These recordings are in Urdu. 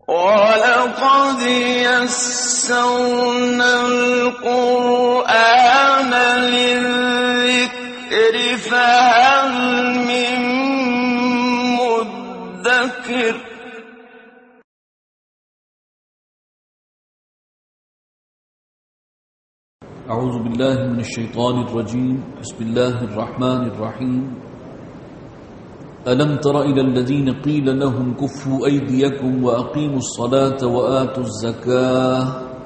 وَلَقَدْ يَسَّرْنَا الْقُرْآنَ لِلذِّكْرِ فَهَلْ مِن مُّدَّكِرٍ اعوذ باللہ من الشیطان الرجیم بسم اللہ الرحمن الرحیم ألم تر إلى الذين قيل لهم كفوا أيديكم وأقيموا الصلاة وآتوا الزكاة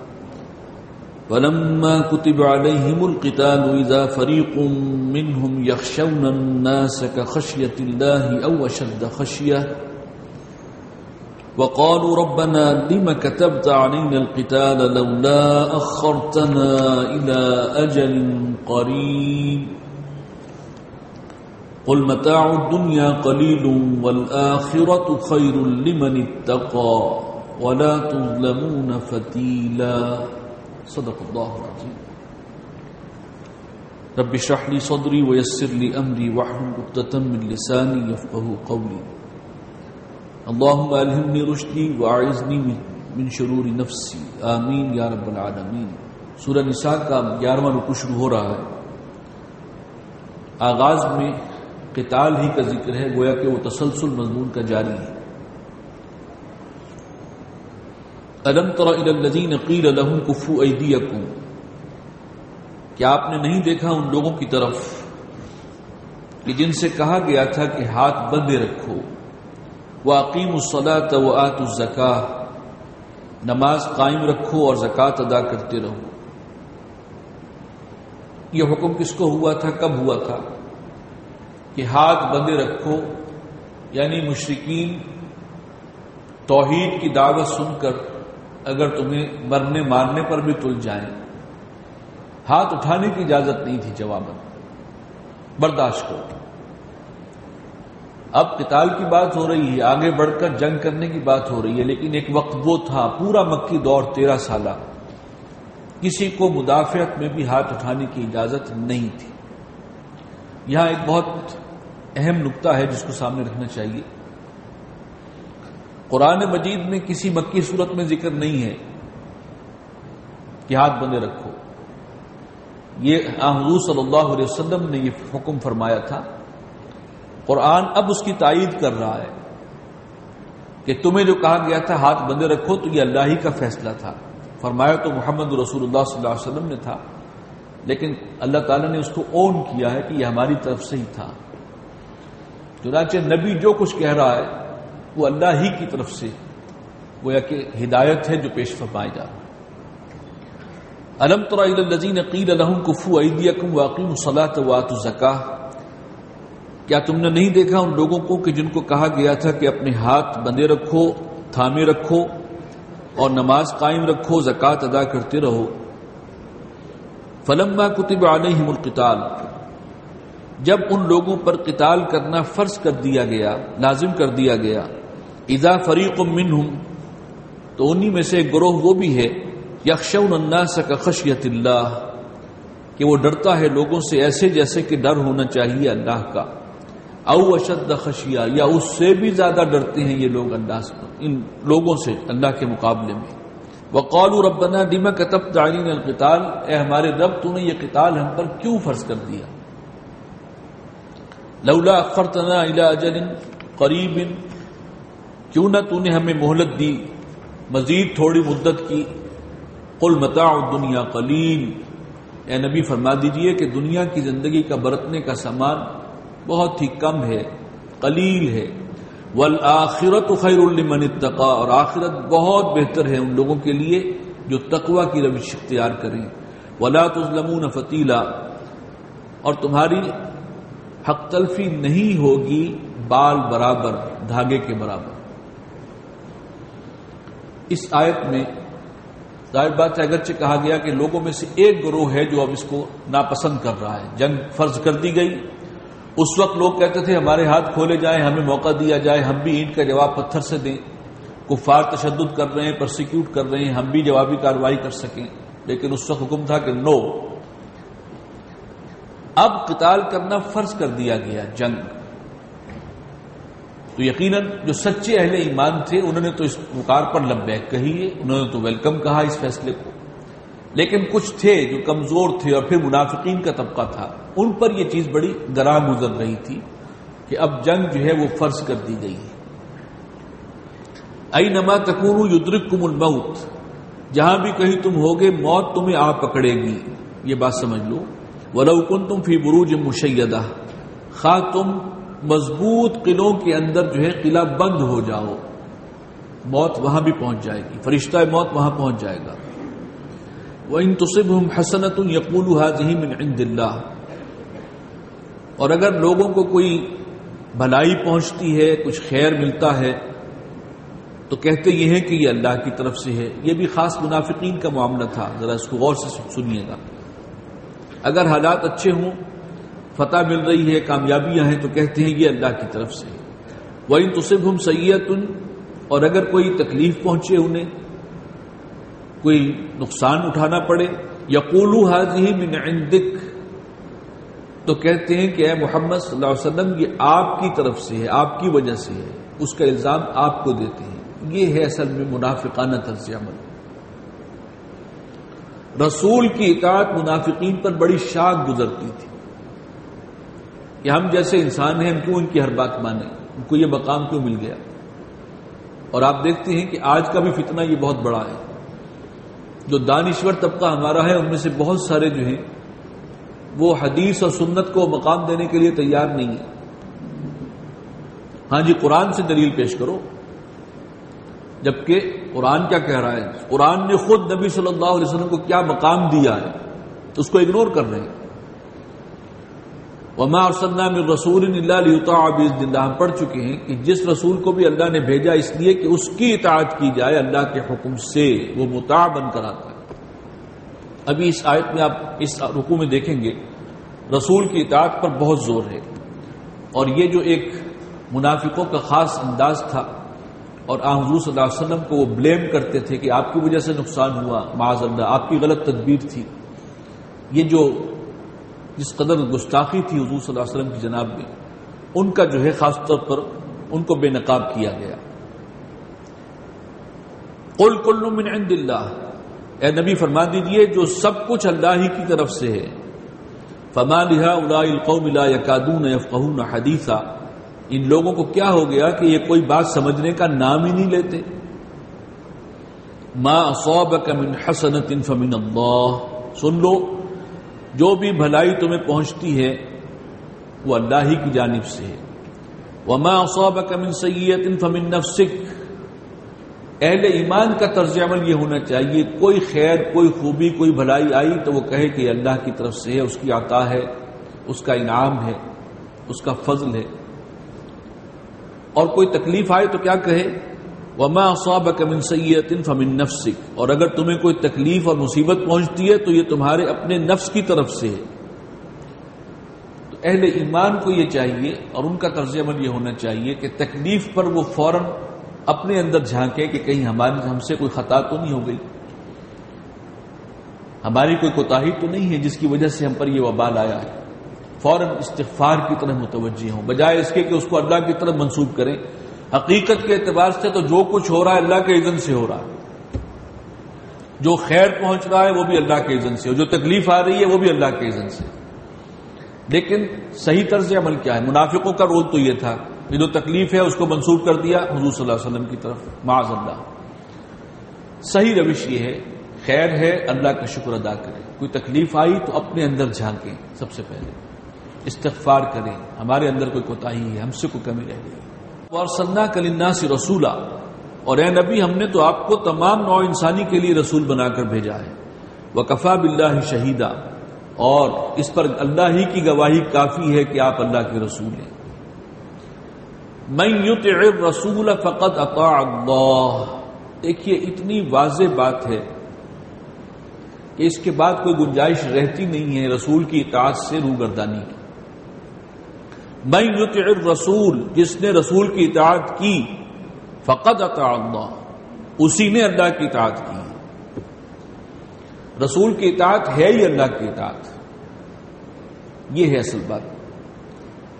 فلما كتب عليهم القتال إذا فريق منهم يخشون الناس كخشية الله أو أشد خشية وقالوا ربنا لم كتبت علينا القتال لولا أخرتنا إلى أجل قريب قل متاع الدنيا قليل والآخرة خير لمن اتقى ولا تظلمون فتيلا صدق الله العظيم رب اشرح لي صدري ويسر لي أمري واحلل عقدة من لساني يفقهوا قولي اللهم ألهمني رشدي وأعذني من شرور نفسي آمين يا رب العالمين. سورہ نساء کا 11واں رکوع شروع ہو رہا ہے. آغاز میں قتال ہی کا ذکر ہے، گویا کہ وہ تسلسل مضمون کا جاری ہے. أَلَمْ تَرَ إِلَى الَّذِينَ قِيلَ لَهُمْ كُفُّوا أَيْدِيَكُمْ، کیا آپ نے نہیں دیکھا ان لوگوں کی طرف کہ جن سے کہا گیا تھا کہ ہاتھ بندھے رکھو، وَأَقِيمُوا الصَّلَاةَ وَآتُوا الزَّكَاةَ، نماز قائم رکھو اور زکوٰۃ ادا کرتے رہو. یہ حکم کس کو ہوا تھا، کب ہوا تھا؟ کہ ہاتھ بندے رکھو، یعنی مشرکین توحید کی دعوت سن کر اگر تمہیں مرنے مارنے پر بھی تل جائیں، ہاتھ اٹھانے کی اجازت نہیں تھی، جواباً برداشت کرو. اب قتال کی بات ہو رہی ہے، آگے بڑھ کر جنگ کرنے کی بات ہو رہی ہے، لیکن ایک وقت وہ تھا، پورا مکی دور 13 سالہ، کسی کو مدافعت میں بھی ہاتھ اٹھانے کی اجازت نہیں تھی. یہاں ایک بہت اہم نکتہ ہے جس کو سامنے رکھنا چاہیے. قرآن مجید میں کسی مکی صورت میں ذکر نہیں ہے کہ ہاتھ بندے رکھو. یہ حضور صلی اللہ علیہ وسلم نے یہ حکم فرمایا تھا. قرآن اب اس کی تائید کر رہا ہے کہ تمہیں جو کہا گیا تھا ہاتھ بندے رکھو تو یہ اللہ ہی کا فیصلہ تھا. فرمایا تو محمد رسول اللہ صلی اللہ علیہ وسلم نے تھا، لیکن اللہ تعالیٰ نے اس کو اون کیا ہے کہ یہ ہماری طرف سے ہی تھا. چنانچہ نبی جو کچھ کہہ رہا ہے وہ اللہ ہی کی طرف سے گویا کہ ہدایت ہے جو پیش فرمائی جا رہا ہے. أَلَمْ تَرَ إِلَى الَّذِينَ قِيلَ لَهُمْ كُفُّوا أَيْدِيَكُمْ وَأَقِيمُوا الصَّلَاةَ وَآتُوا الزَّكَاةَ، کیا تم نے نہیں دیکھا ان لوگوں کو کہ جن کو کہا گیا تھا کہ اپنے ہاتھ بندے رکھو، تھامے رکھو اور نماز قائم رکھو، زکوٰۃ ادا کرتے رہو. فَلَمَّا كُتِبَ عَلَيْهِمُ الْقِتَالُ، جب ان لوگوں پر قتال کرنا فرض کر دیا گیا، لازم کر دیا گیا، اذا فریق منہم، تو انہی میں سے ایک گروہ وہ بھی ہے، یخشون الناس کخشیۃ اللہ، کہ وہ ڈرتا ہے لوگوں سے ایسے جیسے کہ ڈر ہونا چاہیے اللہ کا، او اشد خشیہ، یا اس سے بھی زیادہ ڈرتے ہیں یہ لوگ اللہ سے، ان لوگوں سے اللہ کے مقابلے میں. وقالوا ربنا لم كتبت علينا القتال، اے ہمارے رب تو نے یہ قتال ہم پر کیوں فرض کر دیا؟ لولا اخرتنا الى اجل قریب، کیوں نہ تو نے ہمیں مہلت دی مزید تھوڑی مدت کی. قل متاع الدنیا قلیل، اے نبی فرما دیجئے کہ دنیا کی زندگی کا برتنے کا سامان بہت ہی کم ہے، قلیل ہے. والآخرۃ خیر لمن اتقى، اور آخرت بہت بہتر ہے ان لوگوں کے لیے جو تقوی کی روش اختیار کریں. ولا تظلمون فتیلا، اور تمہاری حق تلفی نہیں ہوگی بال برابر، دھاگے کے برابر. اس آیت میں ظاہر بات ہے اگرچہ کہا گیا کہ لوگوں میں سے ایک گروہ ہے جو اب اس کو ناپسند کر رہا ہے، جنگ فرض کر دی گئی. اس وقت لوگ کہتے تھے ہمارے ہاتھ کھولے جائیں، ہمیں موقع دیا جائے، ہم بھی اینٹ کا جواب پتھر سے دیں. کفار تشدد کر رہے ہیں، پرسیکیوٹ کر رہے ہیں، ہم بھی جوابی کارروائی کر سکیں. لیکن اس وقت حکم تھا کہ نو، اب قتال کرنا فرض کر دیا گیا. جنگ تو یقیناً جو سچے اہل ایمان تھے انہوں نے تو اس پکار پر لبیک کہی ہے، انہوں نے تو ویلکم کہا اس فیصلے کو، لیکن کچھ تھے جو کمزور تھے اور پھر منافقین کا طبقہ تھا، ان پر یہ چیز بڑی گراں گزر رہی تھی کہ اب جنگ جو ہے وہ فرض کر دی گئی ہے۔ اینما تکونوا یدرککم الموت، جہاں بھی کہیں تم ہوگے موت تمہیں آ پکڑے گی، یہ بات سمجھ لو۔ ولو کنتم فی بروج مشیدہ، خواہ تم مضبوط قلعوں کے اندر جو ہے قلعہ بند ہو جاؤ، موت وہاں بھی پہنچ جائے گی، فرشتہ موت وہاں پہنچ جائے گا۔ وَإِن تُصِبْهُمْ حَسَنَةٌ يَقُولُوا هَٰذِهِ مِنْ عِندِ اللَّهِ، اور اگر لوگوں کو کوئی بھلائی پہنچتی ہے، کچھ خیر ملتا ہے، تو کہتے یہ ہیں کہ یہ اللہ کی طرف سے ہے۔ یہ بھی خاص منافقین کا معاملہ تھا، ذرا اس کو غور سے سنیے گا۔ اگر حالات اچھے ہوں، فتح مل رہی ہے، کامیابیاں ہیں، تو کہتے ہیں یہ اللہ کی طرف سے ہے۔ وَإِن تُصِبْهُمْ سَيِّئَةٌ، اور اگر کوئی تکلیف پہنچے انہیں، کوئی نقصان اٹھانا پڑے، یقولوا هذه من عندک، تو کہتے ہیں کہ اے محمد صلی اللہ علیہ وسلم یہ آپ کی طرف سے ہے، آپ کی وجہ سے ہے، اس کا الزام آپ کو دیتے ہیں۔ یہ ہے اصل میں منافقانہ طرز عمل۔ رسول کی اطاعت منافقین پر بڑی شاق گزرتی تھی کہ ہم جیسے انسان ہیں، ہم کیوں ان کی ہر بات مانیں، ان کو یہ مقام کیوں مل گیا۔ اور آپ دیکھتے ہیں کہ آج کا بھی فتنہ یہ بہت بڑا ہے، جو دانشور طبقہ ہمارا ہے ان میں سے بہت سارے جو ہیں وہ حدیث اور سنت کو مقام دینے کے لیے تیار نہیں ہے۔ ہاں جی، قرآن سے دلیل پیش کرو، جبکہ قرآن کیا کہہ رہا ہے؟ قرآن نے خود نبی صلی اللہ علیہ وسلم کو کیا مقام دیا ہے، اس کو اگنور کر رہے ہیں۔ وَمَا أَرْسَلْنَا مِن رَّسُولٍ إِلَّا لِيُطَاعَ بِإِذْنِ اللَّهِ، ہم پڑھ چکے ہیں کہ جس رسول کو بھی اللہ نے بھیجا اس لیے کہ اس کی اطاعت کی جائے اللہ کے حکم سے، وہ مطاع بن کر آتا ہے۔ ابھی اس آیت میں آپ اس رکوع میں دیکھیں گے رسول کی اطاعت پر بہت زور ہے، اور یہ جو ایک منافقوں کا خاص انداز تھا، اور حضور صلی اللہ علیہ وسلم کو وہ بلیم کرتے تھے کہ آپ کی وجہ سے نقصان ہوا، معاذ اللہ آپ کی غلط تدبیر تھی، یہ جو جس قدر گستاخی تھی حضور صلی اللہ علیہ وسلم کی جناب میں، ان کا جو ہے خاص طور پر ان کو بے نقاب کیا گیا۔ قل کل من عند اللہ، اے نبی فرما دیجئے جو سب کچھ اللہ ہی کی طرف سے ہے۔ فما لهؤلاء القوم لا يكادون يفقهون حدیثا، ان لوگوں کو کیا ہو گیا کہ یہ کوئی بات سمجھنے کا نام ہی نہیں لیتے۔ ما اصابك من حسنة فمن اللہ، سن لو جو بھی بھلائی تمہیں پہنچتی ہے وہ اللہ ہی کی جانب سے ہے۔ وما اصابك من سیئة فمن نفسك، اہل ایمان کا طرز عمل یہ ہونا چاہیے، کوئی خیر، کوئی خوبی، کوئی بھلائی آئی تو وہ کہے کہ اللہ کی طرف سے ہے، اس کی عطا ہے، اس کا انعام ہے، اس کا فضل ہے۔ اور کوئی تکلیف آئے تو کیا کہے؟ وما اصابك من سیئة فمن نفسك، اور اگر تمہیں کوئی تکلیف اور مصیبت پہنچتی ہے تو یہ تمہارے اپنے نفس کی طرف سے ہے۔ تو اہل ایمان کو یہ چاہیے اور ان کا طرز عمل یہ ہونا چاہیے کہ تکلیف پر وہ فوراً اپنے اندر جھانکے کہ کہیں ہم سے کوئی خطا تو نہیں ہو گئی، ہماری کوئی کوتاہی تو نہیں ہے جس کی وجہ سے ہم پر یہ وبال آیا ہے۔ فوراً استغفار کی طرف متوجہ ہوں، بجائے اس کے کہ اس کو اللہ کی طرف منسوب کریں۔ حقیقت کے اعتبار سے تو جو کچھ ہو رہا ہے اللہ کے اذن سے ہو رہا ہے، جو خیر پہنچ رہا ہے وہ بھی اللہ کے اذن سے، اور جو تکلیف آ رہی ہے وہ بھی اللہ کے اذن سے۔ لیکن صحیح طرز عمل کیا ہے؟ منافقوں کا رول تو یہ تھا کہ جو تکلیف ہے اس کو منسوب کر دیا حضور صلی اللہ علیہ وسلم کی طرف، معاذ اللہ۔ صحیح روش یہ ہے، خیر ہے اللہ کا شکر ادا کریں، کوئی تکلیف آئی تو اپنے اندر جھانکیں، سب سے پہلے استغفار کریں، ہمارے اندر کوئی کوتاہی ہے، ہم سے کوئی کمی رہ گئی۔ وَأَرْسَلْنَاكَ لِلنَّاسِ رَسُولًا، اور اے نبی ہم نے تو آپ کو تمام نوع انسانی کے لیے رسول بنا کر بھیجا ہے۔ وَكَفَى بِاللَّهِ شَهِيدًا، اور اس پر اللہ ہی کی گواہی کافی ہے کہ آپ اللہ کے رسول ہیں۔ مَن يُطِعِ الرَّسُولَ فَقَدْ أَطَاعَ اللَّهَ، دیکھیے اتنی واضح بات ہے کہ اس کے بعد کوئی گنجائش رہتی نہیں ہے رسول کی اطاعت سے روگردانی کی۔ من یطع الرسول، جس نے رسول کی اطاعت کی، فقد اطاع اللہ، اسی نے اللہ کی اطاعت کی۔ رسول کی اطاعت ہے ہی اللہ کی اطاعت، یہ ہے اصل بات۔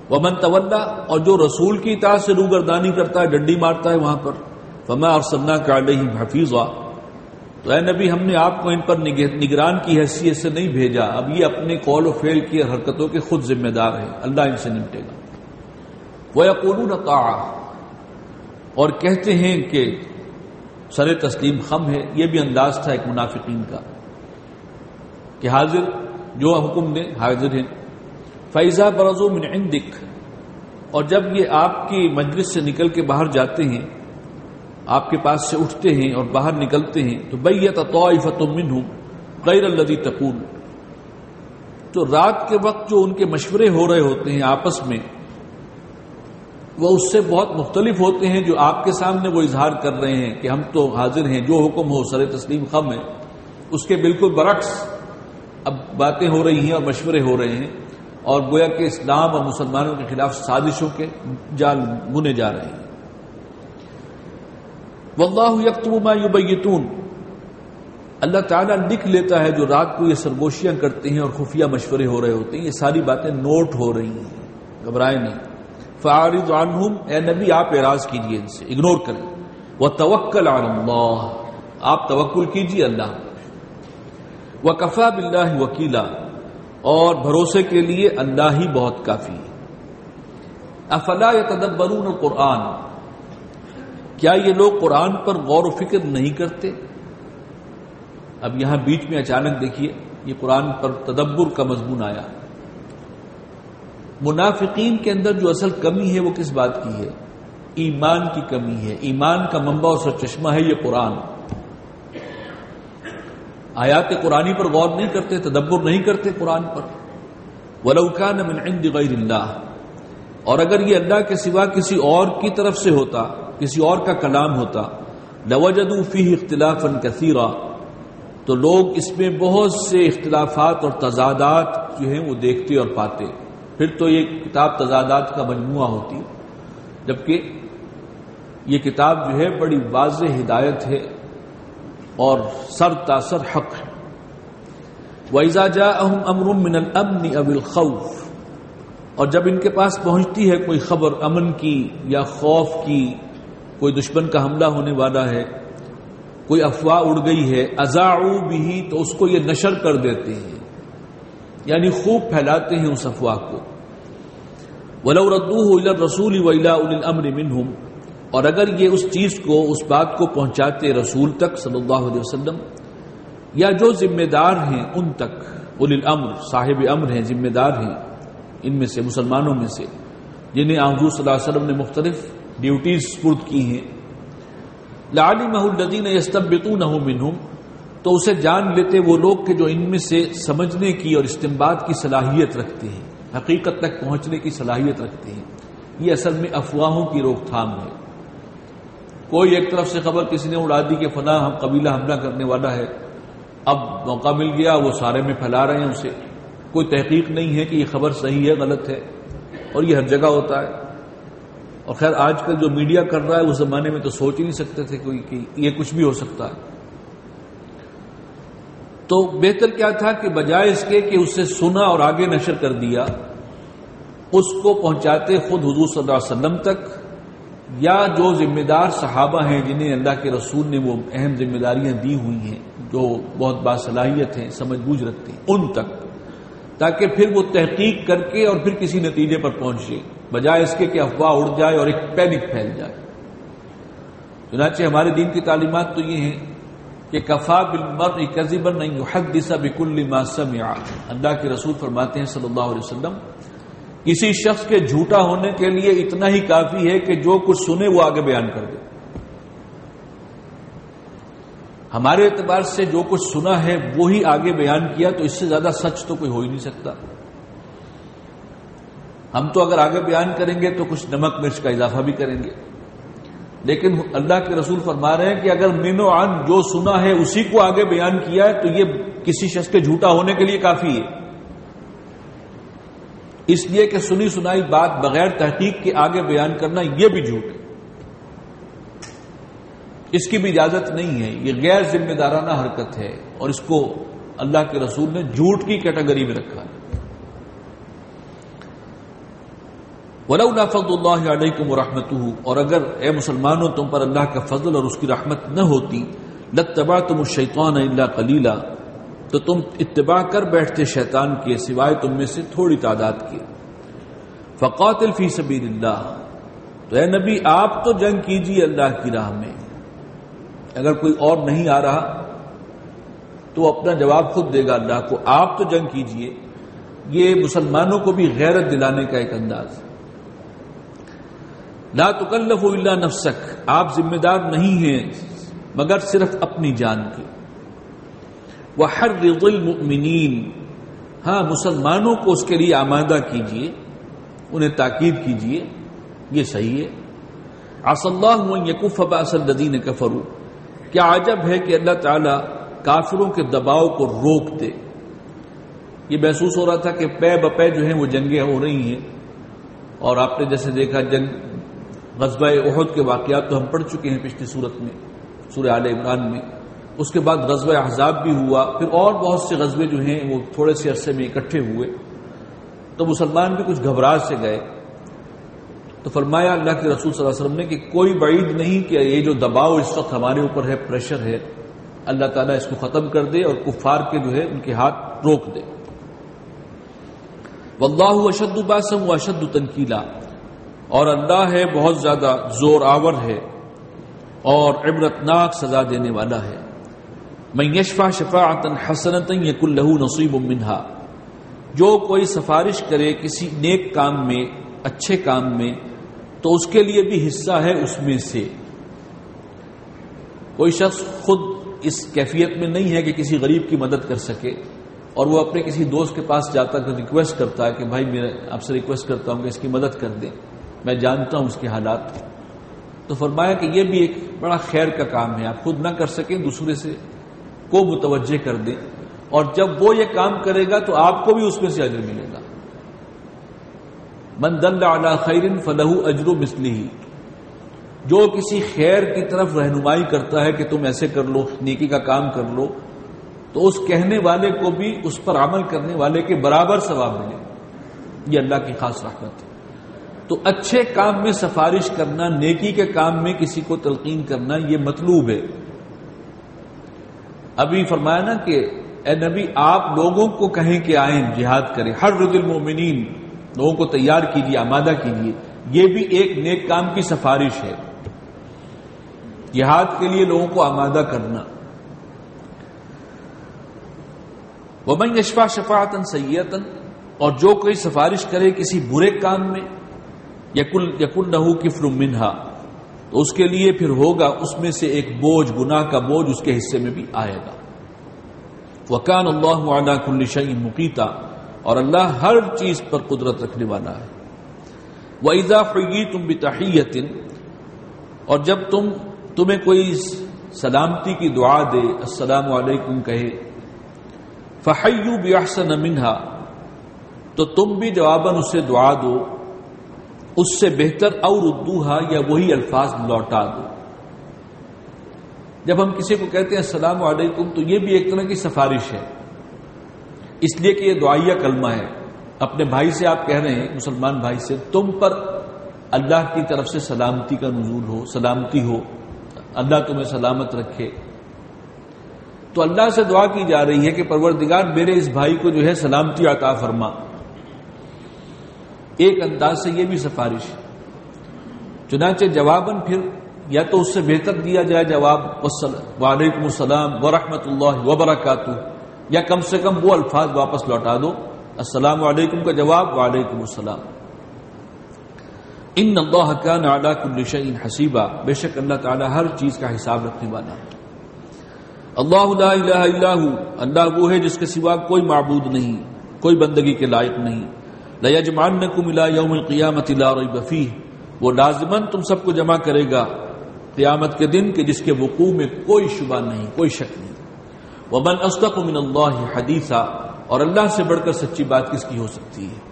ومن تولا، اور جو رسول کی اطاعت سے روگردانی کرتا ہے، ڈنڈی مارتا ہے وہاں پر، فما ارسلناک علیہم حفیظا، تو اے نبی ہم نے آپ کو ان پر نگران کی حیثیت سے نہیں بھیجا، اب یہ اپنے قول و فعل کی حرکتوں کے خود ذمہ دار ہیں، اللہ ان سے نمٹے گا۔ وَيَقُولُونَ طَاعَةٌ، اور کہتے ہیں کہ سر تسلیم خم ہے، یہ بھی انداز تھا ایک منافقین کا کہ حاضر جو حکم دیں حاضر ہیں۔ فَإِذَا بَرَزُوا مِنْ عِنْدِكَ، اور جب یہ آپ کی مجلس سے نکل کے باہر جاتے ہیں، آپ کے پاس سے اٹھتے ہیں اور باہر نکلتے ہیں، تو بَيَّتَ طَائِفَةٌ مِّنْهُمْ غَيْرَ الَّذِي تَقُولُ، تو رات کے وقت جو ان کے مشورے ہو رہے ہوتے ہیں آپس میں، وہ اس سے بہت مختلف ہوتے ہیں جو آپ کے سامنے وہ اظہار کر رہے ہیں کہ ہم تو حاضر ہیں، جو حکم ہو سر تسلیم خم ہے، اس کے بالکل برعکس اب باتیں ہو رہی ہیں اور مشورے ہو رہے ہیں، اور گویا کہ اسلام اور مسلمانوں کے خلاف سازشوں کے جال بنے جا رہے ہیں۔ واللہ یکتب ما یبیتون، اللہ تعالیٰ لکھ لیتا ہے جو رات کو یہ سرگوشیاں کرتے ہیں اور خفیہ مشورے ہو رہے ہوتے ہیں، یہ ساری باتیں نوٹ ہو رہی ہیں، گھبرائیں نہیں۔ فاعرض عنہم، اے نبی آپ اعراض کیجئے ان سے، اگنور کریں۔ وتوکل علی اللہ، آپ توکل کیجئے اللہ پر۔ وکفی باللہ وکیلا، اور بھروسے کے لیے اللہ ہی بہت کافی ہے۔ افلا یتدبرون القرآن، کیا یہ لوگ قرآن پر غور و فکر نہیں کرتے؟ اب یہاں بیچ میں اچانک دیکھیے یہ قرآن پر تدبر کا مضمون آیا۔ منافقین کے اندر جو اصل کمی ہے وہ کس بات کی ہے؟ ایمان کی کمی ہے۔ ایمان کا منبع اور سرچشمہ ہے یہ قرآن۔ آیات قرآنی پر غور نہیں کرتے، تدبر نہیں کرتے قرآن پر۔ وَلَوْ كَانَ مِنْ عِنْدِ غَيْرِ اللَّهِ، اور اگر یہ اللہ کے سوا کسی اور کی طرف سے ہوتا، کسی اور کا کلام ہوتا، لَوَجَدُوا فِيهِ اخْتِلَافًا كَثِيرًا، تو لوگ اس میں بہت سے اختلافات اور تضادات جو ہیں وہ دیکھتے اور پاتے، پھر تو یہ کتاب تضادات کا مجموعہ ہوتی، جبکہ یہ کتاب جو ہے بڑی واضح ہدایت ہے اور سر تاثر حق ہے۔ وَإِذَا جَاءَهُمْ أَمْرٌ مِّنَ الْأَمْنِ أَوِ الْخَوْفِ، اور جب ان کے پاس پہنچتی ہے کوئی خبر امن کی یا خوف کی، کوئی دشمن کا حملہ ہونے والا ہے، کوئی افواہ اڑ گئی ہے، اذاعوا بہ، تو اس کو یہ نشر کر دیتے ہیں، یعنی خوب پھیلاتے ہیں اس افواہ کو۔ وَلَوْ رَدُّوهُ إِلَى الرَّسُولِ وَإِلَى أُولِي الْأَمْرِ مِنْهُمْ، اور اگر یہ اس چیز کو، اس بات کو پہنچاتے رسول تک صلی اللہ علیہ وسلم، یا جو ذمہ دار ہیں ان تک، اولی الامر، صاحب امر ہیں، ذمہ دار ہیں ان میں سے، مسلمانوں میں سے، جنہیں حضور صلی اللہ علیہ وسلم نے مختلف ڈیوٹیز سپرد کی ہیں، لَعَلِمَهُ الَّذِينَ يَسْتَنبِطُونَهُ مِنْهُمْ، تو اسے جان لیتے وہ لوگ کہ جو ان میں سے سمجھنے کی اور استنباط کی صلاحیت رکھتے ہیں، حقیقت تک پہنچنے کی صلاحیت رکھتے ہیں۔ یہ اصل میں افواہوں کی روک تھام ہے۔ کوئی ایک طرف سے خبر کسی نے اڑا دی کہ فلاں قبیلہ حملہ کرنے والا ہے، اب موقع مل گیا وہ سارے میں پھیلا رہے ہیں اسے، کوئی تحقیق نہیں ہے کہ یہ خبر صحیح ہے غلط ہے، اور یہ ہر جگہ ہوتا ہے۔ اور خیر آج کل جو میڈیا کر رہا ہے اس زمانے میں تو سوچ ہی نہیں سکتے تھے کوئی کہ یہ کچھ بھی ہو سکتا ہے۔ تو بہتر کیا تھا کہ بجائے اس کے کہ اسے سنا اور آگے نشر کر دیا، اس کو پہنچاتے خود حضور صلی اللہ علیہ وسلم تک، یا جو ذمہ دار صحابہ ہیں جنہیں اللہ کے رسول نے وہ اہم ذمہ داریاں دی ہوئی ہیں، جو بہت باصلاحیت ہیں، سمجھ بوجھ رکھتے ہیں، ان تک، تاکہ پھر وہ تحقیق کر کے اور پھر کسی نتیجے پر پہنچے، بجائے اس کے کہ افواہ اڑ جائے اور ایک پینک پھیل جائے۔ چنانچہ ہمارے دین کی تعلیمات تو یہ ہیں کہ کفا بالمرء کذبا ان یحدث بکل ما سمع، اللہ کے رسول فرماتے ہیں صلی اللہ علیہ وسلم، کسی شخص کے جھوٹا ہونے کے لیے اتنا ہی کافی ہے کہ جو کچھ سنے وہ آگے بیان کر دے۔ ہمارے اعتبار سے جو کچھ سنا ہے وہی آگے بیان کیا، تو اس سے زیادہ سچ تو کوئی ہو ہی نہیں سکتا۔ ہم تو اگر آگے بیان کریں گے تو کچھ نمک مرچ کا اضافہ بھی کریں گے، لیکن اللہ کے رسول فرما رہے ہیں کہ اگر من و عن جو سنا ہے اسی کو آگے بیان کیا ہے تو یہ کسی شخص کے جھوٹا ہونے کے لیے کافی ہے۔ اس لیے کہ سنی سنائی بات بغیر تحقیق کے آگے بیان کرنا یہ بھی جھوٹ ہے، اس کی بھی اجازت نہیں ہے، یہ غیر ذمہ دارانہ حرکت ہے، اور اس کو اللہ کے رسول نے جھوٹ کی کیٹیگری میں رکھا ہے۔ وَلَوْلَا فَضْلُ اللَّهِ عَلَيْكُمْ وَرَحْمَتُهُ، اور اگر اے مسلمانوں تم پر اللہ کا فضل اور اس کی رحمت نہ ہوتی، لَاتَّبَعْتُمُ الشَّيْطَانَ إِلَّا قَلِيلًا، تو تم اتباع کر بیٹھتے شیطان کے سوائے تم میں سے تھوڑی تعداد کے۔ فَقَاتِلْ فِي سَبِيلِ اللَّهِ، تو اے نبی آپ تو جنگ کیجیے اللہ کی راہ میں، اگر کوئی اور نہیں آ رہا تو اپنا جواب خود دے گا اللہ کو، آپ تو جنگ کیجیے۔ یہ مسلمانوں کو بھی غیرت دلانے کا ایک انداز۔ لا تکلف الا نفسک، آپ ذمہ دار نہیں ہیں مگر صرف اپنی جان کے۔ وحرض المؤمنین، ہاں مسلمانوں کو اس کے لیے آمادہ کیجیے، انہیں تاکید کیجیے، یہ صحیح ہے۔ عسى اللہ ان یکف باس الذین کفروا، کیا عجب ہے کہ اللہ تعالی کافروں کے دباؤ کو روک دے۔ یہ محسوس ہو رہا تھا کہ پے بپے جو ہیں وہ جنگیں ہو رہی ہیں، اور آپ نے جیسے دیکھا غزوہ احد کے واقعات تو ہم پڑھ چکے ہیں پچھلی صورت میں، سورہ آل عمران میں۔ اس کے بعد غزوہ احزاب بھی ہوا، پھر اور بہت سے غزوے جو ہیں وہ تھوڑے سے عرصے میں اکٹھے ہوئے، تو مسلمان بھی کچھ گھبراہٹ سے گئے۔ تو فرمایا اللہ کے رسول صلی اللہ علیہ وسلم نے کہ کوئی بعید نہیں کہ یہ جو دباؤ اس وقت ہمارے اوپر ہے، پریشر ہے، اللہ تعالیٰ اس کو ختم کر دے اور کفار کے جو ہے ان کے ہاتھ روک دے۔ واللہ اشد باسا واشد تنکیلا، اور اللہ ہے بہت زیادہ زور آور ہے اور عبرتناک سزا دینے والا ہے۔ من یشفع شفاعتا حسنتا یکن لہ نصیب منہا، جو کوئی سفارش کرے کسی نیک کام میں، اچھے کام میں، تو اس کے لیے بھی حصہ ہے اس میں سے۔ کوئی شخص خود اس کیفیت میں نہیں ہے کہ کسی غریب کی مدد کر سکے، اور وہ اپنے کسی دوست کے پاس جاتا ہے ریکویسٹ کرتا ہے کہ بھائی میں آپ سے ریکویسٹ کرتا ہوں کہ اس کی مدد کر دیں، میں جانتا ہوں اس کے حالات۔ تو فرمایا کہ یہ بھی ایک بڑا خیر کا کام ہے، آپ خود نہ کر سکیں، دوسرے سے کو متوجہ کر دیں، اور جب وہ یہ کام کرے گا تو آپ کو بھی اس میں سے اجر ملے گا۔ من دل علی خیر فلہ اجر مثلہ، جو کسی خیر کی طرف رہنمائی کرتا ہے کہ تم ایسے کر لو، نیکی کا کام کر لو، تو اس کہنے والے کو بھی اس پر عمل کرنے والے کے برابر ثواب ملے۔ یہ اللہ کی خاص رحمت ہے۔ تو اچھے کام میں سفارش کرنا، نیکی کے کام میں کسی کو تلقین کرنا، یہ مطلوب ہے۔ ابھی فرمایا نا کہ اے نبی آپ لوگوں کو کہیں کہ آئیں جہاد کریں، حرض المؤمنین، لوگوں کو تیار کیجیے، آمادہ کیجیے، یہ بھی ایک نیک کام کی سفارش ہے، جہاد کے لیے لوگوں کو آمادہ کرنا۔ وَمَن يَشْفَعْ شَفَاعَةً سَيِّئَةً، اور جو کوئی سفارش کرے کسی برے کام میں، یکن لہ کفر منہا، تو اس کے لیے پھر ہوگا اس میں سے ایک بوجھ، گناہ کا بوجھ اس کے حصے میں بھی آئے گا۔ وَكَانَ اللَّهُ عَلَى كُلِّ شَيْءٍ مُقِيتًا، اور اللہ ہر چیز پر قدرت رکھنے والا ہے۔ وَإِذَا حُيِّيتُم بِتَحِيَّةٍ، اور جب تمہیں کوئی سلامتی کی دعا دے، السلام علیکم کہے، فَحَيُّوا بِأَحْسَنَ مِنْهَا، تو تم بھی جواباً اسے دعا دو اس سے بہتر، اور ردوہا، یا وہی الفاظ لوٹا دو۔ جب ہم کسی کو کہتے ہیں السلام علیکم تو یہ بھی ایک طرح کی سفارش ہے، اس لیے کہ یہ دعائیہ کلمہ ہے۔ اپنے بھائی سے آپ کہہ رہے ہیں، مسلمان بھائی سے، تم پر اللہ کی طرف سے سلامتی کا نزول ہو، سلامتی ہو، اللہ تمہیں سلامت رکھے۔ تو اللہ سے دعا کی جا رہی ہے کہ پروردگار میرے اس بھائی کو جو ہے سلامتی عطا فرما۔ ایک انداز سے یہ بھی سفارش ہے۔ چنانچہ جواباً پھر یا تو اس سے بہتر دیا جائے جواب، وعلیکم السلام ورحمۃ اللہ وبرکاتہ، یا کم سے کم وہ الفاظ واپس لوٹا دو، السلام علیکم کا جواب وعلیکم السلام۔ ان اللہ کان علی کل شیء حسیبا، بے شک اللہ تعالی ہر چیز کا حساب رکھنے والا ہے۔ اللہ لا الہ الا ہو، اللہ وہ ہے جس کے سوا کوئی معبود نہیں، کوئی بندگی کے لائق نہیں۔ لیجمعنکم الی یوم القیامۃ لا ریب فیہ، وہ لازماً تم سب کو جمع کرے گا قیامت کے دن کہ جس کے وقوع میں کوئی شبہ نہیں، کوئی شک نہیں۔ ومن اصدق من اللہ حدیثا، اور اللہ سے بڑھ کر سچی بات کس کی ہو سکتی ہے۔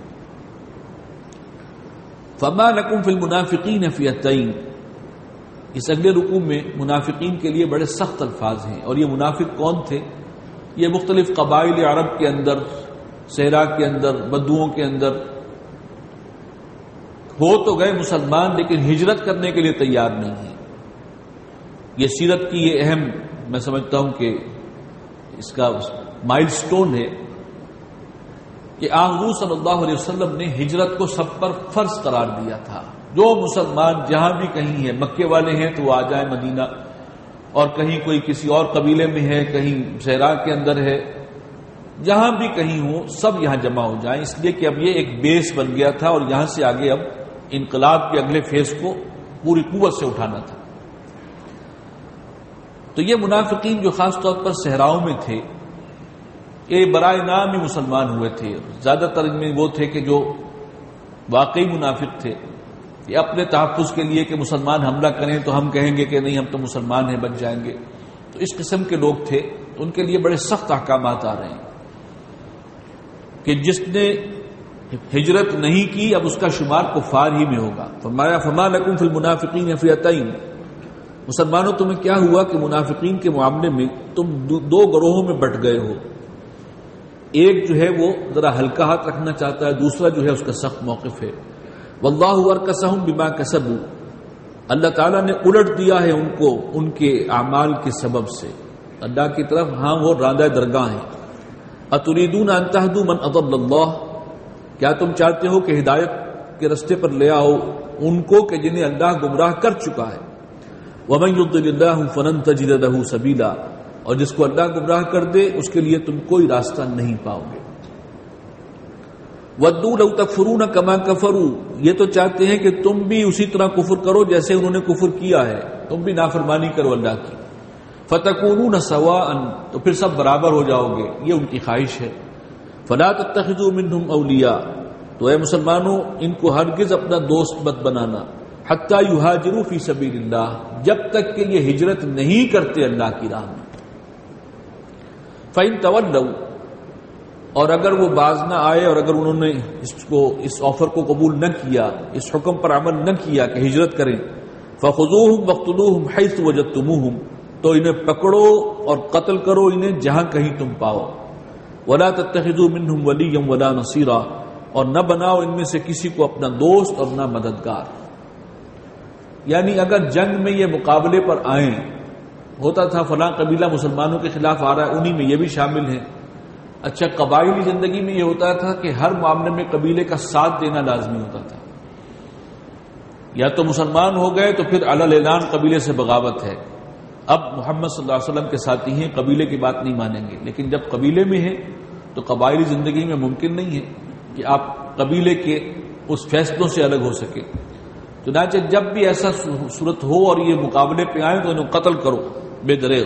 فما لکم فی المنافقین فئتین، اس اگلے رکوع میں منافقین کے لیے بڑے سخت الفاظ ہیں، اور یہ منافق کون تھے؟ یہ مختلف قبائل عرب کے اندر، صحرا کے اندر، بدوؤں کے اندر ہو تو گئے مسلمان لیکن ہجرت کرنے کے لیے تیار نہیں ہیں. یہ سیرت کی یہ اہم، میں سمجھتا ہوں کہ اس کا مائل سٹون ہے کہ حضور صلی اللہ علیہ وسلم نے ہجرت کو سب پر فرض قرار دیا تھا. جو مسلمان جہاں بھی کہیں ہے، مکے والے ہیں تو وہ آ جائیں مدینہ، اور کہیں کوئی کسی اور قبیلے میں ہے، کہیں صحرا کے اندر ہے، جہاں بھی کہیں ہوں سب یہاں جمع ہو جائیں، اس لیے کہ اب یہ ایک بیس بن گیا تھا اور یہاں سے آگے اب انقلاب کے اگلے فیز کو پوری قوت سے اٹھانا تھا. تو یہ منافقین جو خاص طور پر صحراؤں میں تھے، یہ برائے نام ہی مسلمان ہوئے تھے. زیادہ تر ان میں وہ تھے کہ جو واقعی منافق تھے، یہ اپنے تحفظ کے لیے کہ مسلمان حملہ کریں تو ہم کہیں گے کہ نہیں ہم تو مسلمان ہیں، بچ جائیں گے. تو اس قسم کے لوگ تھے. تو ان کے لیے بڑے سخت احکامات آ رہے ہیں کہ جس نے ہجرت نہیں کی اب اس کا شمار کفار ہی میں ہوگا. فرمایا فما لکم فی المنافقین فئتین، مسلمانوں تمہیں کیا ہوا کہ منافقین کے معاملے میں تم دو گروہوں میں بٹ گئے ہو. ایک جو ہے وہ ذرا ہلکا ہاتھ رکھنا چاہتا ہے، دوسرا جو ہے اس کا سخت موقف ہے. واللہ ارکسہم بما کسبوا، اللہ تعالیٰ نے الٹ دیا ہے ان کو ان کے اعمال کے سبب سے اللہ کی طرف. ہاں وہ راندہ درگاہ ہیں. اتریدون ان تہدوا من اضل اللہ، کیا تم چاہتے ہو کہ ہدایت کے رستے پر لے آؤ ان کو کہ جنہیں اللہ گمراہ کر چکا ہے. ومن یضلل اللہ فلن تجد له سبیلا، اور جس کو اللہ گمراہ کر دے اس کے لیے تم کوئی راستہ نہیں پاؤ گے. ودوا لو تکفرون کما کفروا، یہ تو چاہتے ہیں کہ تم بھی اسی طرح کفر کرو جیسے انہوں نے کفر کیا ہے، تم بھی نافرمانی کرو اللہ کی. فتکونون سواء، تو پھر سب برابر ہو جاؤ گے، یہ ان کی خواہش ہے. فلا تتخذوا منهم اولیاء، تو اے مسلمانوں ان کو ہرگز اپنا دوست مت بنانا. حتی یہاجروا فی سبیل اللہ، جب تک کہ یہ ہجرت نہیں کرتے اللہ کی راہ میں. فإن تولوا، اور اگر وہ باز نہ آئے اور اگر انہوں نے اس آفر کو قبول نہ کیا، اس حکم پر عمل نہ کیا کہ ہجرت کریں، فخذوہم واقتلوہم حیث وجدتموہم، تو انہیں پکڑو اور قتل کرو انہیں جہاں کہیں تم پاؤ. ولا تتخذوا منہم ولیا ولا نصیرا، اور نہ بناؤ ان میں سے کسی کو اپنا دوست اور نہ مددگار. یعنی اگر جنگ میں یہ مقابلے پر آئیں، ہوتا تھا فلاں قبیلہ مسلمانوں کے خلاف آ رہا ہے انہی میں یہ بھی شامل ہیں. اچھا قبائلی زندگی میں یہ ہوتا تھا کہ ہر معاملے میں قبیلے کا ساتھ دینا لازمی ہوتا تھا. یا تو مسلمان ہو گئے تو پھر علی الاعلان قبیلے سے بغاوت ہے. اب محمد صلی اللہ علیہ وسلم کے ساتھی ہیں، قبیلے کی بات نہیں مانیں گے. لیکن جب قبیلے میں ہیں تو قبائلی زندگی میں ممکن نہیں ہے کہ آپ قبیلے کے اس فیصلوں سے الگ ہو سکے. چنانچہ جب بھی ایسا صورت ہو اور یہ مقابلے پہ آئیں تو انہیں قتل کرو بے دریغ.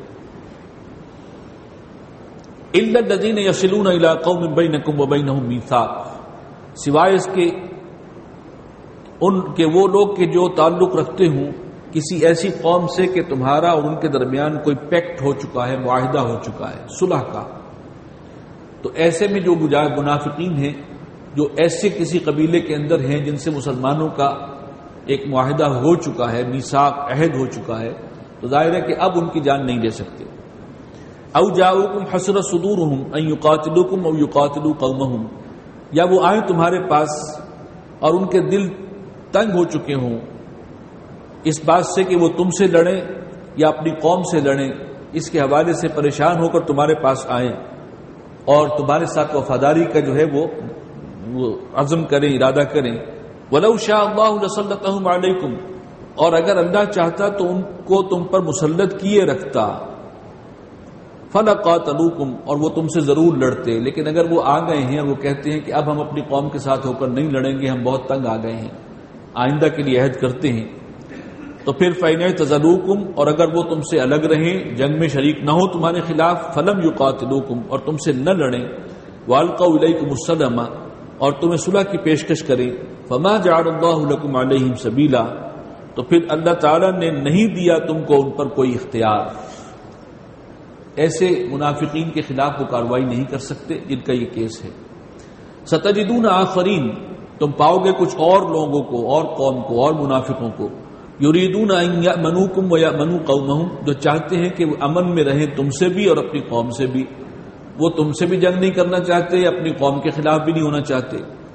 الا الذين يصلون الى قوم بينكم وبينهم ميثاق، سوائے اس کے ان کے وہ لوگ کہ جو تعلق رکھتے ہوں کسی ایسی قوم سے کہ تمہارا اور ان کے درمیان کوئی پیکٹ ہو چکا ہے، معاہدہ ہو چکا ہے صلح کا. تو ایسے میں جو منافقین ہیں جو ایسے کسی قبیلے کے اندر ہیں جن سے مسلمانوں کا ایک معاہدہ ہو چکا ہے، میثاق عہد ہو چکا ہے، تو ظاہر ہے کہ اب ان کی جان نہیں دے سکتے. او جاؤکم حسرت صدورہم ان یقاتلوکم او یقاتلوا قومہم، یا وہ آئیں تمہارے پاس اور ان کے دل تنگ ہو چکے ہوں اس بات سے کہ وہ تم سے لڑیں یا اپنی قوم سے لڑیں، اس کے حوالے سے پریشان ہو کر تمہارے پاس آئیں اور تمہارے ساتھ وفاداری کا جو ہے وہ عزم کریں، ارادہ کریں. وَلَوْ شَاءَ اللَّهُ لَسَلَّطَهُمْ عَلَيْكُمْ، اور اگر اللہ چاہتا تو ان کو تم پر مسلط کیے رکھتا. فَلَقَاتَلُوكُمْ، اور وہ تم سے ضرور لڑتے. لیکن اگر وہ آ گئے ہیں اور وہ کہتے ہیں کہ اب ہم اپنی قوم کے ساتھ ہو کر نہیں لڑیں گے، ہم بہت تنگ آ گئے ہیں، آئندہ کے لیے عہد کرتے ہیں، تو پھر فَإِنْ اعْتَزَلُوكُمْ، اور اگر وہ تم سے الگ رہیں، جنگ میں شریک نہ ہو تمہارے خلاف، فَلَمْ يُقَاتِلُوكُمْ، اور تم سے نہ لڑیں، وَأَلْقَوْا إِلَيْكُمُ السَّلَمَ، اور تمہیں صلح کی پیشکش کریں، فَمَا جَعَلَ اللَّهُ لَكُمْ عَلَيْهِمْ سَبِيلًا، تو پھر اللہ تعالیٰ نے نہیں دیا تم کو ان پر کوئی اختیار. ایسے منافقین کے خلاف وہ کارروائی نہیں کر سکتے جن کا یہ کیس ہے. ستجدون آخرین، تم پاؤ گے کچھ اور لوگوں کو، اور قوم کو، اور منافقوں کو، یریدون ان یأمنوکم ویأمنوا قومہم، جو چاہتے ہیں کہ وہ امن میں رہیں تم سے بھی اور اپنی قوم سے بھی. وہ تم سے بھی جنگ نہیں کرنا چاہتے، اپنی قوم کے خلاف بھی نہیں ہونا چاہتے.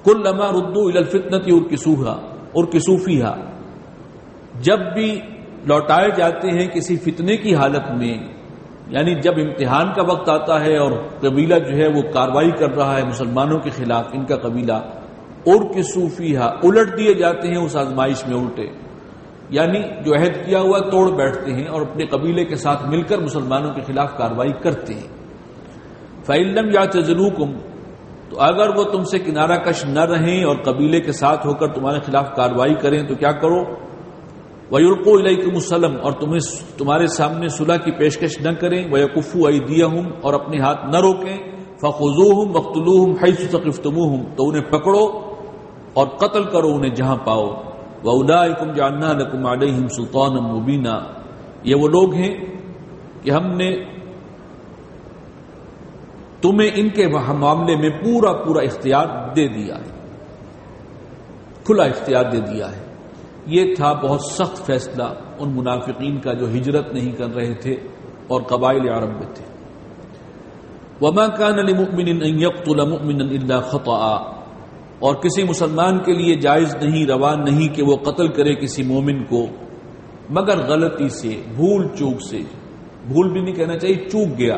کلما ردوا الی الفتنۃ ارکسوا فیھا، جب بھی لوٹائے جاتے ہیں کسی فتنے کی حالت میں، یعنی جب امتحان کا وقت آتا ہے اور قبیلہ جو ہے وہ کارروائی کر رہا ہے مسلمانوں کے خلاف، ان کا قبیلہ، ارکسوا فیھا، الٹ دیے جاتے ہیں اس آزمائش میں الٹے، یعنی جو عہد کیا ہوا توڑ بیٹھتے ہیں اور اپنے قبیلے کے ساتھ مل کر مسلمانوں کے خلاف کارروائی کرتے ہیں۔ فإن لم يعتزلوکم، تو اگر وہ تم سے کنارہ کش نہ رہیں اور قبیلے کے ساتھ ہو کر تمہارے خلاف کارروائی کریں تو کیا کرو؟ وَيُلْقُوا إِلَيْكُمُ السَّلَمَ، اور تمہارے سامنے صلح کی پیشکش نہ کریں، وَيَكُفُّوا أَيْدِيَهُمْ، اور اپنے ہاتھ نہ روکیں، فَخُذُوهُمْ وَاقْتُلُوهُمْ حَيْثُ ثَقِفْتُمُوهُمْ، تو انہیں پکڑو اور قتل کرو انہیں جہاں پاؤ، وَأُولَٰئِكُمْ جَعَلْنَا لَكُمْ عَلَيْهِمْ سُلْطَانًا مُبِينًا، یہ وہ لوگ ہیں کہ ہم نے تمہیں ان کے معاملے میں پورا اختیار دے دیا ہے، کھلا اختیار دے دیا ہے۔ یہ تھا بہت سخت فیصلہ ان منافقین کا جو ہجرت نہیں کر رہے تھے اور قبائل عرب میں تھے۔ وَمَا كَانَ لِمُؤْمِنٍ أَن يَقْتُلَ مُؤْمِنًا إِلَّا خَطَأً، اور کسی مسلمان کے لیے جائز نہیں، روا نہیں کہ وہ قتل کرے کسی مومن کو مگر غلطی سے، بھول چوک سے، بھول بھی نہیں کہنا چاہیے، چوک گیا،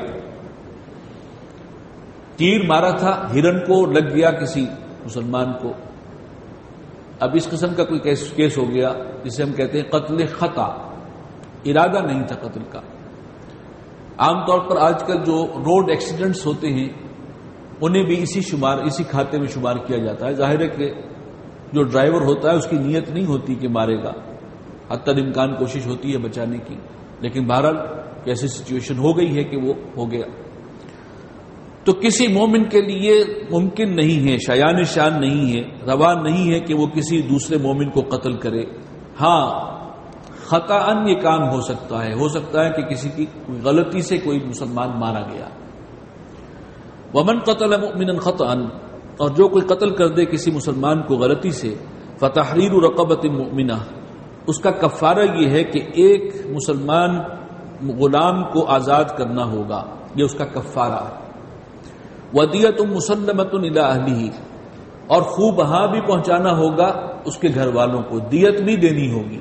تیر مارا تھا، ہرن کو لگ گیا کسی مسلمان کو، اب اس قسم کا کوئی کیس ہو گیا جسے ہم کہتے ہیں قتل خطا، ارادہ نہیں تھا قتل کا۔ عام طور پر آج کل جو روڈ ایکسیڈنٹس ہوتے ہیں انہیں بھی اسی کھاتے میں شمار کیا جاتا ہے۔ ظاہر ہے کہ جو ڈرائیور ہوتا ہے اس کی نیت نہیں ہوتی کہ مارے گا، حتی الامکان کوشش ہوتی ہے بچانے کی، لیکن بہرحال ایسی سچویشن ہو گئی ہے کہ وہ ہو گیا۔ تو کسی مومن کے لیے ممکن نہیں ہے، شایان شان نہیں ہے، روا نہیں ہے کہ وہ کسی دوسرے مومن کو قتل کرے۔ ہاں خطأً یہ کام ہو سکتا ہے کہ کسی کی غلطی سے کوئی مسلمان مارا گیا۔ ومن قتل مؤمنا خطأً، اور جو کوئی قتل کر دے کسی مسلمان کو غلطی سے، فتحریر رقبۃ مؤمنہ، اس کا کفارہ یہ ہے کہ ایک مسلمان غلام کو آزاد کرنا ہوگا، یہ اس کا کفارہ ہے۔ وَدِيَةٌ مُسَلَّمَةٌ إِلَىٰ أَهْلِهِ، اور خوب بہا بھی پہنچانا ہوگا اس کے گھر والوں کو، دیت بھی دینی ہوگی۔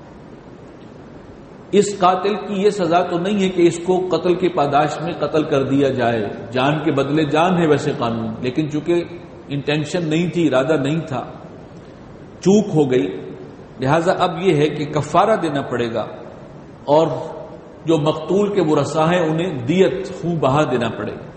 اس قاتل کی یہ سزا تو نہیں ہے کہ اس کو قتل کی پاداش میں قتل کر دیا جائے، جان کے بدلے جان ہے ویسے قانون، لیکن چونکہ انٹینشن نہیں تھی، ارادہ نہیں تھا، چوک ہو گئی، لہذا اب یہ ہے کہ کفارہ دینا پڑے گا، اور جو مقتول کے ورثاء ہیں انہیں دیت خوب بہا دینا پڑے گا۔